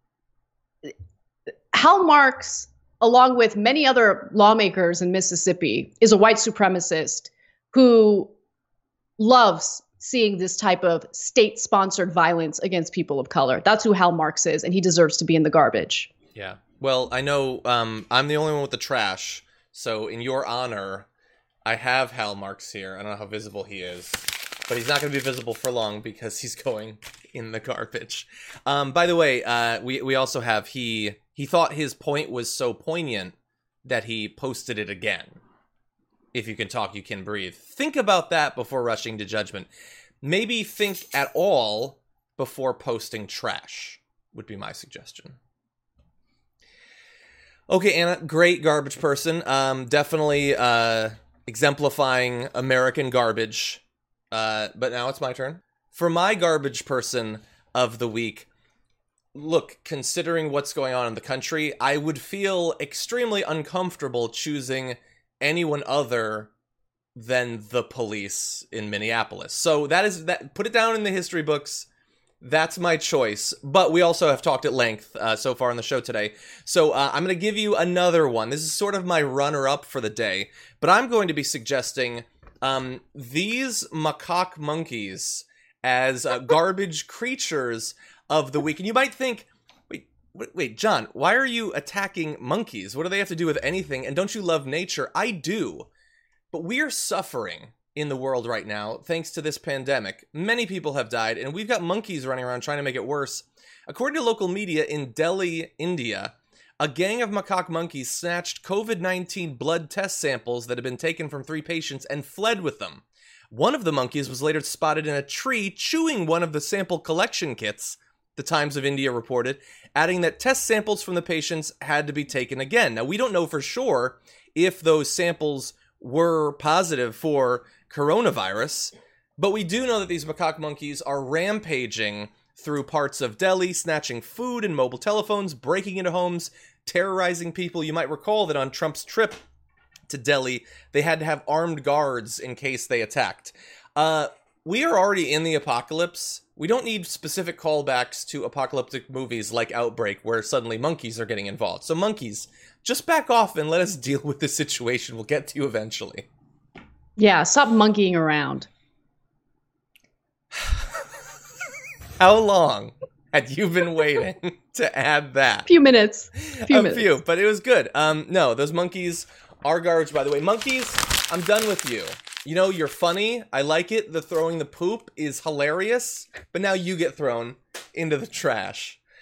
[SPEAKER 2] Hal Marks, along with many other lawmakers in Mississippi, is a white supremacist who loves seeing this type of state-sponsored violence against people of color. That's who Hal Marks is, and he deserves to be in the garbage.
[SPEAKER 1] Yeah. Well, I know um, I'm the only one with the trash, so in your honor, I have Hal Marks here. I don't know how visible he is, but he's not going to be visible for long because he's going in the garbage. Um, by the way, uh, we we also have he he thought his point was so poignant that he posted it again. If you can talk, you can breathe. Think about that before rushing to judgment. Maybe think at all before posting trash would be my suggestion. Okay, Anna, great garbage person. Um, definitely uh, exemplifying American garbage. Uh, but now it's my turn. For my garbage person of the week, look, considering what's going on in the country, I would feel extremely uncomfortable choosing anyone other than the police in Minneapolis. So that is that. Put it down in the history books. That's my choice. But we also have talked at length uh, so far on the show today. So uh, I'm going to give you another one. This is sort of my runner-up for the day. But I'm going to be suggesting um, these macaque monkeys as uh, garbage creatures of the week. And you might think, wait, wait, wait, John, why are you attacking monkeys? What do they have to do with anything? And don't you love nature? I do. But we are suffering in the world right now, thanks to this pandemic. Many people have died, and we've got monkeys running around trying to make it worse. According to local media in Delhi, India, a gang of macaque monkeys snatched COVID nineteen blood test samples that had been taken from three patients and fled with them. One of the monkeys was later spotted in a tree chewing one of the sample collection kits, the Times of India reported, adding that test samples from the patients had to be taken again. Now, we don't know for sure if those samples were positive for coronavirus, but we do know that these macaque monkeys are rampaging through parts of Delhi, snatching food and mobile telephones, breaking into homes, terrorizing people. You might recall that on Trump's trip to Delhi, they had to have armed guards in case they attacked. Uh, we are already in the apocalypse. We don't need specific callbacks to apocalyptic movies like Outbreak, where suddenly monkeys are getting involved. So monkeys, just back off and let us deal with this situation. We'll get to you eventually.
[SPEAKER 2] Yeah, stop monkeying around.
[SPEAKER 1] How long had you been waiting to add that?
[SPEAKER 2] A few minutes. A few
[SPEAKER 1] a
[SPEAKER 2] minutes.
[SPEAKER 1] few, but it was good. Um, no, those monkeys are garbage, by the way. Monkeys, I'm done with you. You know, you're funny. I like it. The throwing the poop is hilarious. But now you get thrown into the trash.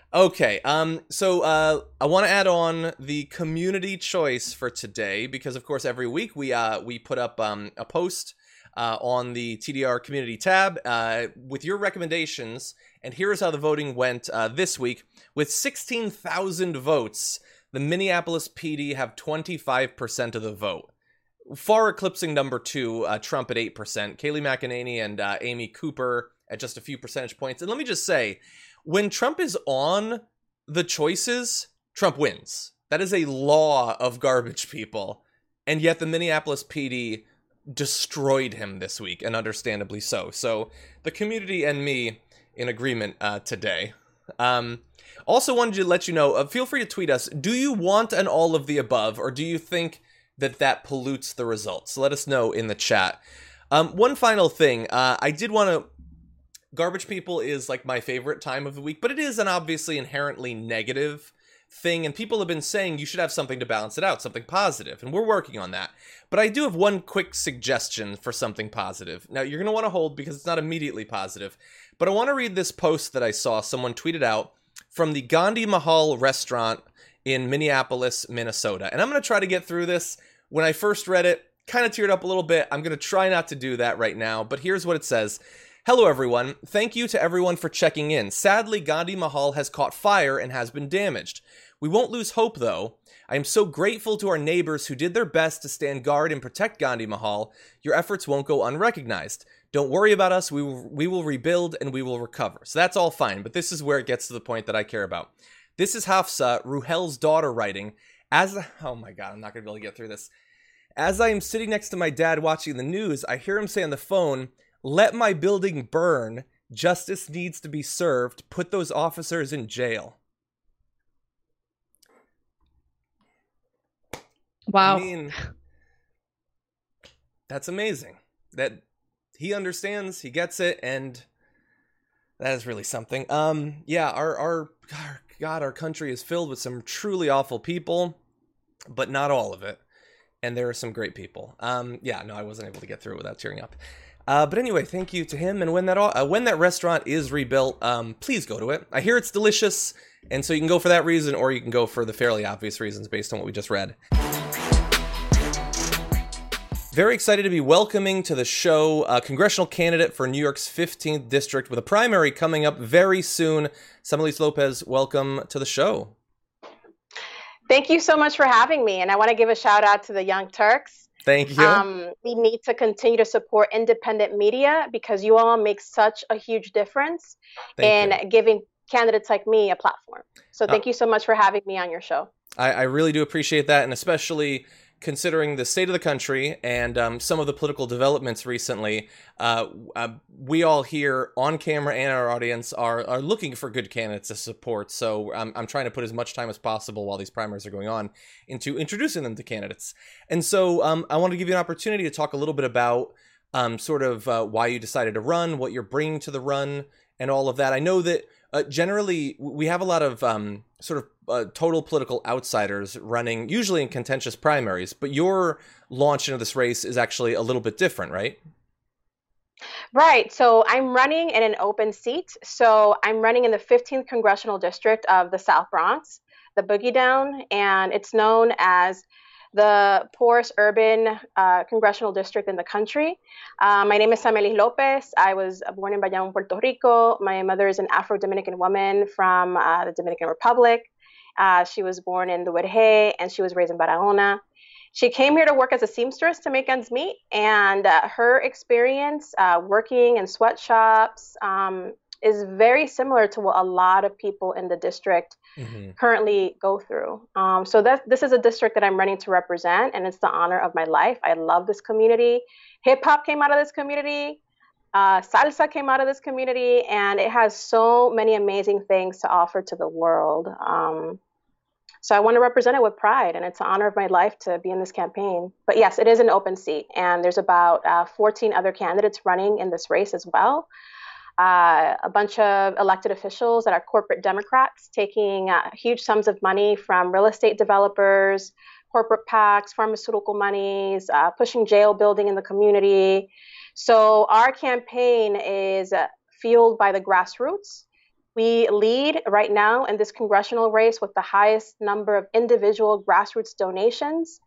[SPEAKER 1] Okay, um, so uh, I want to add on the community choice for today because, of course, every week we uh, we put up um, a post uh, on the T D R community tab uh, with your recommendations, and here's how the voting went uh, this week. With sixteen thousand votes, the Minneapolis P D have twenty-five percent of the vote, far eclipsing number two, uh, Trump at eight percent, Kayleigh McEnany and uh, Amy Cooper at just a few percentage points. And let me just say, when Trump is on the choices, Trump wins. That is a law of garbage people. And yet the Minneapolis P D destroyed him this week, and understandably so. So the community and me in agreement uh, today. Um, also wanted to let you know, uh, feel free to tweet us. Do you want an all of the above, or do you think that that pollutes the results? Let us know in the chat. Um, one final thing. Uh, I did want to... Garbage People is like my favorite time of the week, but it is an obviously inherently negative thing, and people have been saying you should have something to balance it out, something positive, and we're working on that. But I do have one quick suggestion for something positive. Now, you're going to want to hold because it's not immediately positive, but I want to read this post that I saw someone tweeted out from the Gandhi Mahal restaurant in Minneapolis, Minnesota. And I'm going to try to get through this. When I first read it, kind of teared up a little bit. I'm going to try not to do that right now, but here's what it says. Hello, everyone. Thank you to everyone for checking in. Sadly, Gandhi Mahal has caught fire and has been damaged. We won't lose hope, though. I am so grateful to our neighbors who did their best to stand guard and protect Gandhi Mahal. Your efforts won't go unrecognized. Don't worry about us. We will, we will rebuild and we will recover. So that's all fine, but this is where it gets to the point that I care about. This is Hafsa, Ruhel's daughter, writing, as... Oh my god, I'm not going to be able to get through this. As I am sitting next to my dad watching the news, I hear him say on the phone, "Let my building burn. Justice needs to be served. Put those officers in jail."
[SPEAKER 2] Wow.
[SPEAKER 1] I mean, that's amazing. That he understands, he gets it, and that is really something. Um, yeah, our, our, our God, our country is filled with some truly awful people, but not all of it. And there are some great people. Um, yeah, no, I wasn't able to get through it without tearing up. Uh, but anyway, thank you to him. And when that uh, when that restaurant is rebuilt, um, please go to it. I hear it's delicious, and so you can go for that reason, or you can go for the fairly obvious reasons based on what we just read. Very excited to be welcoming to the show a congressional candidate for New York's fifteenth District with a primary coming up very soon. Samalis Lopez, welcome to the show.
[SPEAKER 8] Thank you so much for having me. And I want to give a shout out to the Young Turks.
[SPEAKER 1] Thank you.
[SPEAKER 8] Um, we need to continue to support independent media because you all make such a huge difference thank in you. Giving candidates like me a platform. So thank uh, you so much for having me on your show.
[SPEAKER 1] I, I really do appreciate that, and especially considering the state of the country and um, some of the political developments recently, uh, uh, we all here on camera and our audience are are looking for good candidates to support. So I'm, I'm trying to put as much time as possible while these primaries are going on into introducing them to candidates. And so um, I want to give you an opportunity to talk a little bit about um, sort of uh, why you decided to run, what you're bringing to the run, and all of that. I know that uh, generally we have a lot of um, sort of uh, total political outsiders running, usually in contentious primaries, but your launch into this race is actually a little bit different, right?
[SPEAKER 8] Right. So I'm running in an open seat. So I'm running in the fifteenth Congressional District of the South Bronx, the Boogie Down, and it's known as the poorest urban uh, congressional district in the country. Uh, my name is Samalis Lopez. I was born in Bayamón, Puerto Rico. My mother is an Afro-Dominican woman from uh, the Dominican Republic. Uh, she was born in the Duvergé, and she was raised in Barahona. She came here to work as a seamstress to make ends meet, and uh, her experience uh, working in sweatshops um, is very similar to what a lot of people in the district mm-hmm. currently go through. Um, so that this is a district that I'm running to represent, and it's the honor of my life. I love this community. Hip hop came out of this community. Uh, salsa came out of this community, and it has so many amazing things to offer to the world. Um, so I want to represent it with pride, and it's an honor of my life to be in this campaign. But yes, it is an open seat, and there's about uh, fourteen other candidates running in this race as well. Uh, a bunch of elected officials that are corporate Democrats taking uh, huge sums of money from real estate developers, corporate PACs, pharmaceutical monies, uh, pushing jail building in the community. So our campaign is uh, fueled by the grassroots, We lead right now in this congressional race with the highest number of individual grassroots donations.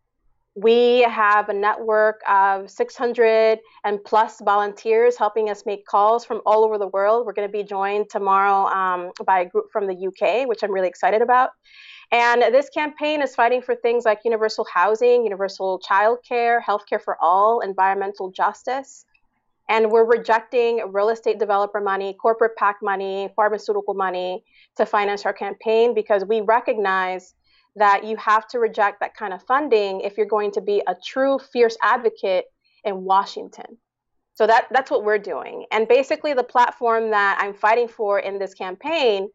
[SPEAKER 8] We have a network of six hundred and plus volunteers helping us make calls from all over the world. We're going to be joined tomorrow um, by a group from the U K, which I'm really excited about. And this campaign is fighting for things like universal housing, universal childcare, healthcare for all, environmental justice. And we're rejecting real estate developer money, corporate PAC money, pharmaceutical money to finance our campaign, because we recognize that you have to reject that kind of funding if you're going to be a true fierce advocate in Washington. So that, that's what we're doing. And basically the platform that I'm fighting for in this campaign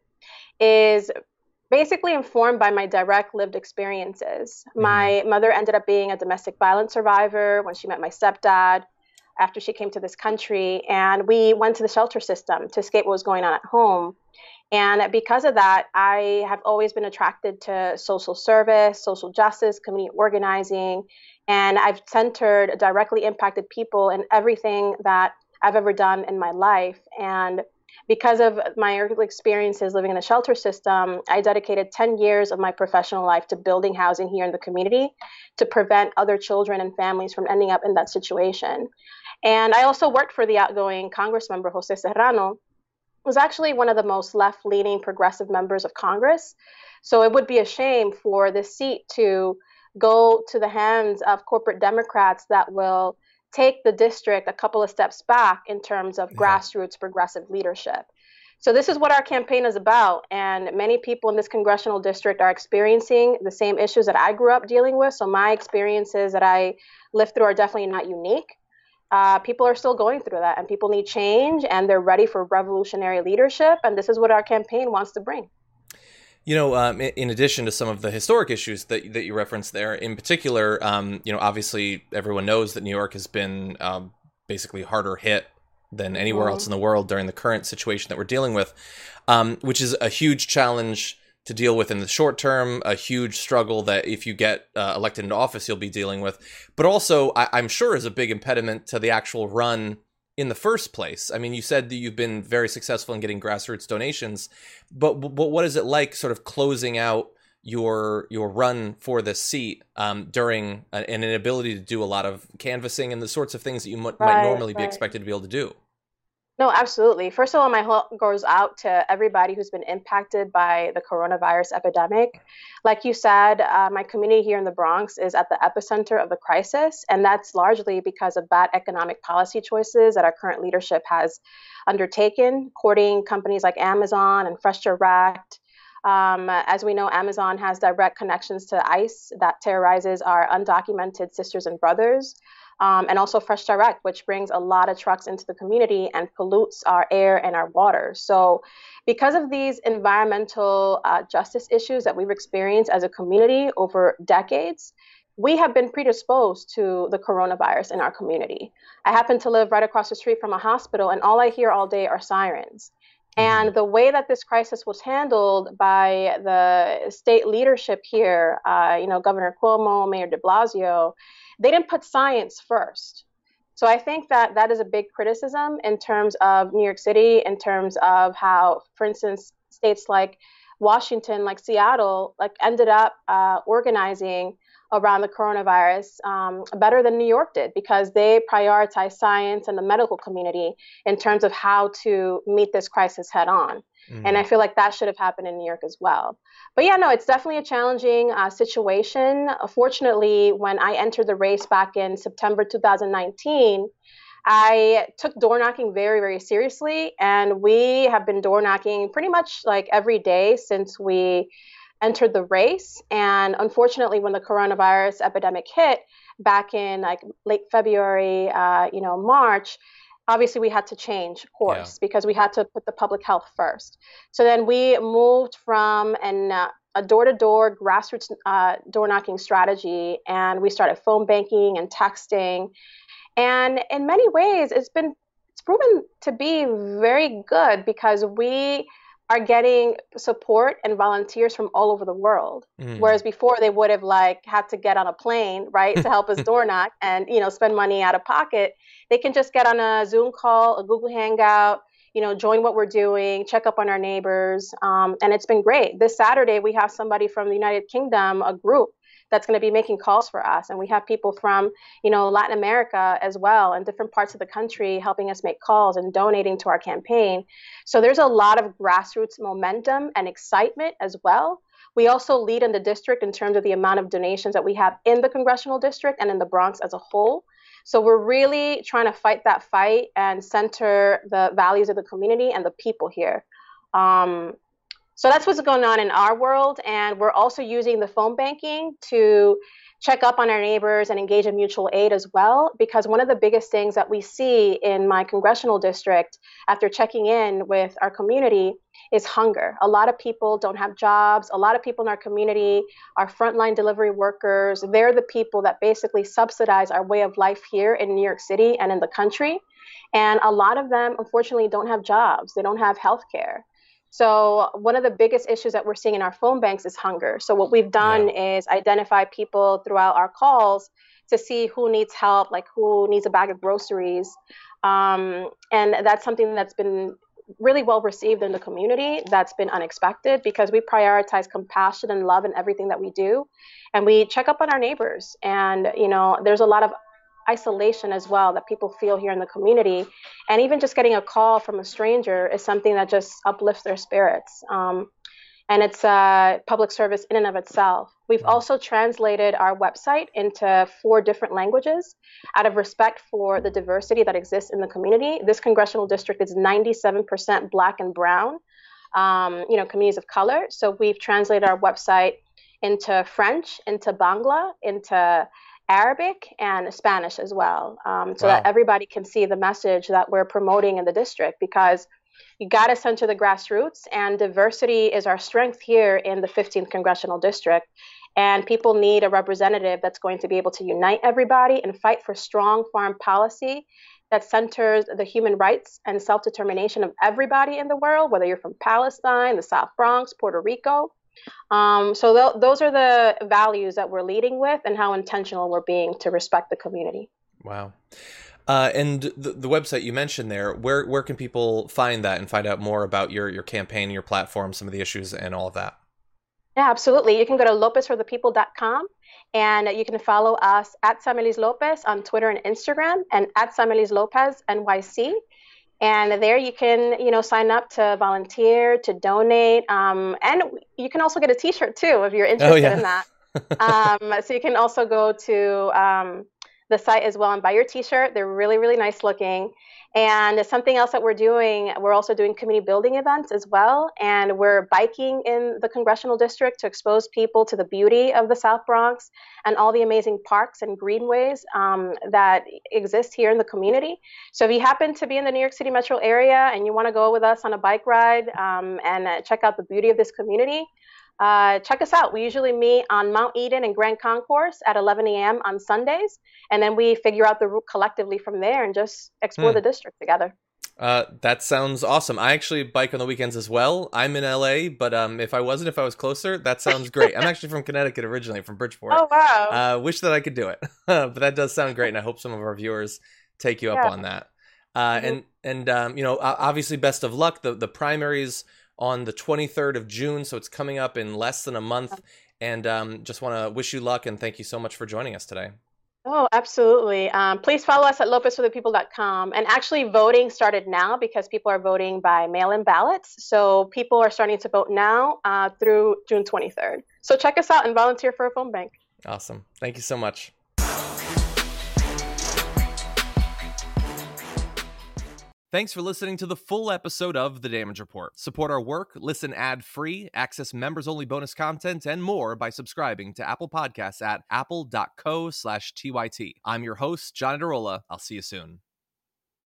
[SPEAKER 8] is basically informed by my direct lived experiences. Mm-hmm. My mother ended up being a domestic violence survivor when she met my stepdad after she came to this country. And we went to the shelter system to escape what was going on at home. And because of that, I have always been attracted to social service, social justice, community organizing, and I've centered directly impacted people in everything that I've ever done in my life. And because of my early experiences living in the shelter system, I dedicated ten years of my professional life to building housing here in the community to prevent other children and families from ending up in that situation. And I also worked for the outgoing Congressmember, Jose Serrano, was actually one of the most left-leaning progressive members of Congress. So it would be a shame for this seat to go to the hands of corporate Democrats that will take the district a couple of steps back in terms of yeah. grassroots progressive leadership. So this is what our campaign is about. And many people in this congressional district are experiencing the same issues that I grew up dealing with. So my experiences that I lived through are definitely not unique. Uh, people are still going through that, and people need change, and they're ready for revolutionary leadership. And this is what our campaign wants to bring.
[SPEAKER 1] You know, um, in addition to some of the historic issues that that you referenced there, in particular, um, you know, obviously everyone knows that New York has been um, basically harder hit than anywhere mm-hmm. else in the world during the current situation that we're dealing with, um, which is a huge challenge to deal with in the short term, a huge struggle that if you get uh, elected into office, you'll be dealing with, but also I- I'm sure is a big impediment to the actual run in the first place. I mean, you said that you've been very successful in getting grassroots donations, but, but what is it like sort of closing out your your run for this seat um, during a, an inability to do a lot of canvassing and the sorts of things that you m- right, might normally right. be expected to be able to do?
[SPEAKER 8] No, absolutely. First of all, my heart goes out to everybody who's been impacted by the coronavirus epidemic. Like you said, uh, my community here in the Bronx is at the epicenter of the crisis, and that's largely because of bad economic policy choices that our current leadership has undertaken, courting companies like Amazon and Fresh Direct. Um, as we know, Amazon has direct connections to ICE that terrorizes our undocumented sisters and brothers. Um, and also Fresh Direct, which brings a lot of trucks into the community and pollutes our air and our water. So because of these environmental uh, justice issues that we've experienced as a community over decades, we have been predisposed to the coronavirus in our community. I happen to live right across the street from a hospital, and all I hear all day are sirens. And the way that this crisis was handled by the state leadership here, uh, you know, Governor Cuomo, Mayor de Blasio, they didn't put science first. So I think that that is a big criticism in terms of New York City, in terms of how, for instance, states like Washington, like Seattle, like ended up uh, organizing around the coronavirus um, better than New York did, because they prioritize science and the medical community in terms of how to meet this crisis head on. Mm. And I feel like that should have happened in New York as well. But yeah, no, it's definitely a challenging uh, situation. Uh, fortunately, when I entered the race back in September two thousand nineteen, I took door knocking very, very seriously. And we have been door knocking pretty much like every day since we entered the race. And unfortunately, when the coronavirus epidemic hit back in like late February, uh, you know, March, obviously we had to change course yeah. because we had to put the public health first. So then we moved from an, uh, a door-to-door grassroots uh, door-knocking strategy, and we started phone banking and texting. And in many ways, it's been it's proven to be very good, because we are getting support and volunteers from all over the world. Mm. Whereas before they would have like had to get on a plane, right, to help us door knock and, you know, spend money out of pocket. They can just get on a Zoom call, a Google Hangout, you know, join what we're doing, check up on our neighbors. Um, and it's been great. This Saturday, we have somebody from the United Kingdom, a group that's going to be making calls for us. And we have people from, you know, Latin America as well, and different parts of the country helping us make calls and donating to our campaign. So there's a lot of grassroots momentum and excitement as well. We also lead in the district in terms of the amount of donations that we have in the congressional district and in the Bronx as a whole. So we're really trying to fight that fight and center the values of the community and the people here. Um, so that's what's going on in our world. And we're also using the phone banking to check up on our neighbors and engage in mutual aid as well. Because one of the biggest things that we see in my congressional district after checking in with our community is hunger. A lot of people don't have jobs. A lot of people in our community are frontline delivery workers. They're the people that basically subsidize our way of life here in New York City and in the country. And a lot of them, unfortunately, don't have jobs. They don't have health care. So one of the biggest issues that we're seeing in our phone banks is hunger. So what we've done yeah. is identify people throughout our calls to see who needs help, like who needs a bag of groceries. Um, and that's something that's been really well received in the community. That's been unexpected because we prioritize compassion and love in everything that we do. And we check up on our neighbors. And, you know, there's a lot of isolation as well that people feel here in the community. And even just getting a call from a stranger is something that just uplifts their spirits. Um, and it's a public service in and of itself. We've also translated our website into four different languages out of respect for the diversity that exists in the community. This congressional district is ninety-seven percent Black and brown, um, you know, communities of color. So we've translated our website into French, into Bangla, into Arabic and Spanish as well, um, so wow. that everybody can see the message that we're promoting in the district, because you got to center the grassroots, and diversity is our strength here in the fifteenth congressional district. And people need a representative that's going to be able to unite everybody and fight for strong foreign policy that centers the human rights and self-determination of everybody in the world, whether you're from Palestine, the South Bronx, Puerto Rico. Um, so th- those are the values that we're leading with, and how intentional we're being to respect the community.
[SPEAKER 1] Wow. Uh, and the, the website you mentioned there, where where can people find that and find out more about your, your campaign, your platform, some of the issues and all of that?
[SPEAKER 8] Yeah, absolutely. You can go to lopez for the people dot com, and you can follow us at Samelis Lopez on Twitter and Instagram, and at Samelis Lopez N Y C. And there you can, you know, sign up to volunteer, to donate. Um, and you can also get a t-shirt too, if you're interested oh, yeah. in that. um, so you can also go to um, the site as well and buy your t-shirt. They're really, really nice looking. And something else that we're doing, we're also doing community building events as well. And we're biking in the congressional district to expose people to the beauty of the South Bronx and all the amazing parks and greenways um, that exist here in the community. So if you happen to be in the New York City metro area and you want to go with us on a bike ride um, and uh, check out the beauty of this community, Uh, check us out. We usually meet on Mount Eden and Grand Concourse at eleven a.m. on Sundays, and then we figure out the route collectively from there and just explore hmm. the district together.
[SPEAKER 1] Uh, that sounds awesome. I actually bike on the weekends as well. I'm in L A, but um, if I wasn't, if I was closer, that sounds great. I'm actually from Connecticut originally, from Bridgeport.
[SPEAKER 8] Oh, wow.
[SPEAKER 1] Uh, wish that I could do it, but that does sound great, and I hope some of our viewers take you yeah. up on that. Uh, mm-hmm. And, and um, you know, obviously, best of luck. The, the primaries on the twenty-third of June, so it's coming up in less than a month. And um, just want to wish you luck, and thank you so much for joining us today.
[SPEAKER 8] Oh, absolutely. Um, please follow us at lopez for the people dot com. And actually, voting started now because people are voting by mail-in ballots. So people are starting to vote now uh, through June twenty-third. So check us out and volunteer for a phone bank.
[SPEAKER 1] Awesome. Thank you so much. Thanks for listening to the full episode of The Damage Report. Support our work, listen ad-free, access members-only bonus content, and more by subscribing to Apple Podcasts at apple dot co slash T Y T. I'm your host, John Adarola. I'll see you soon.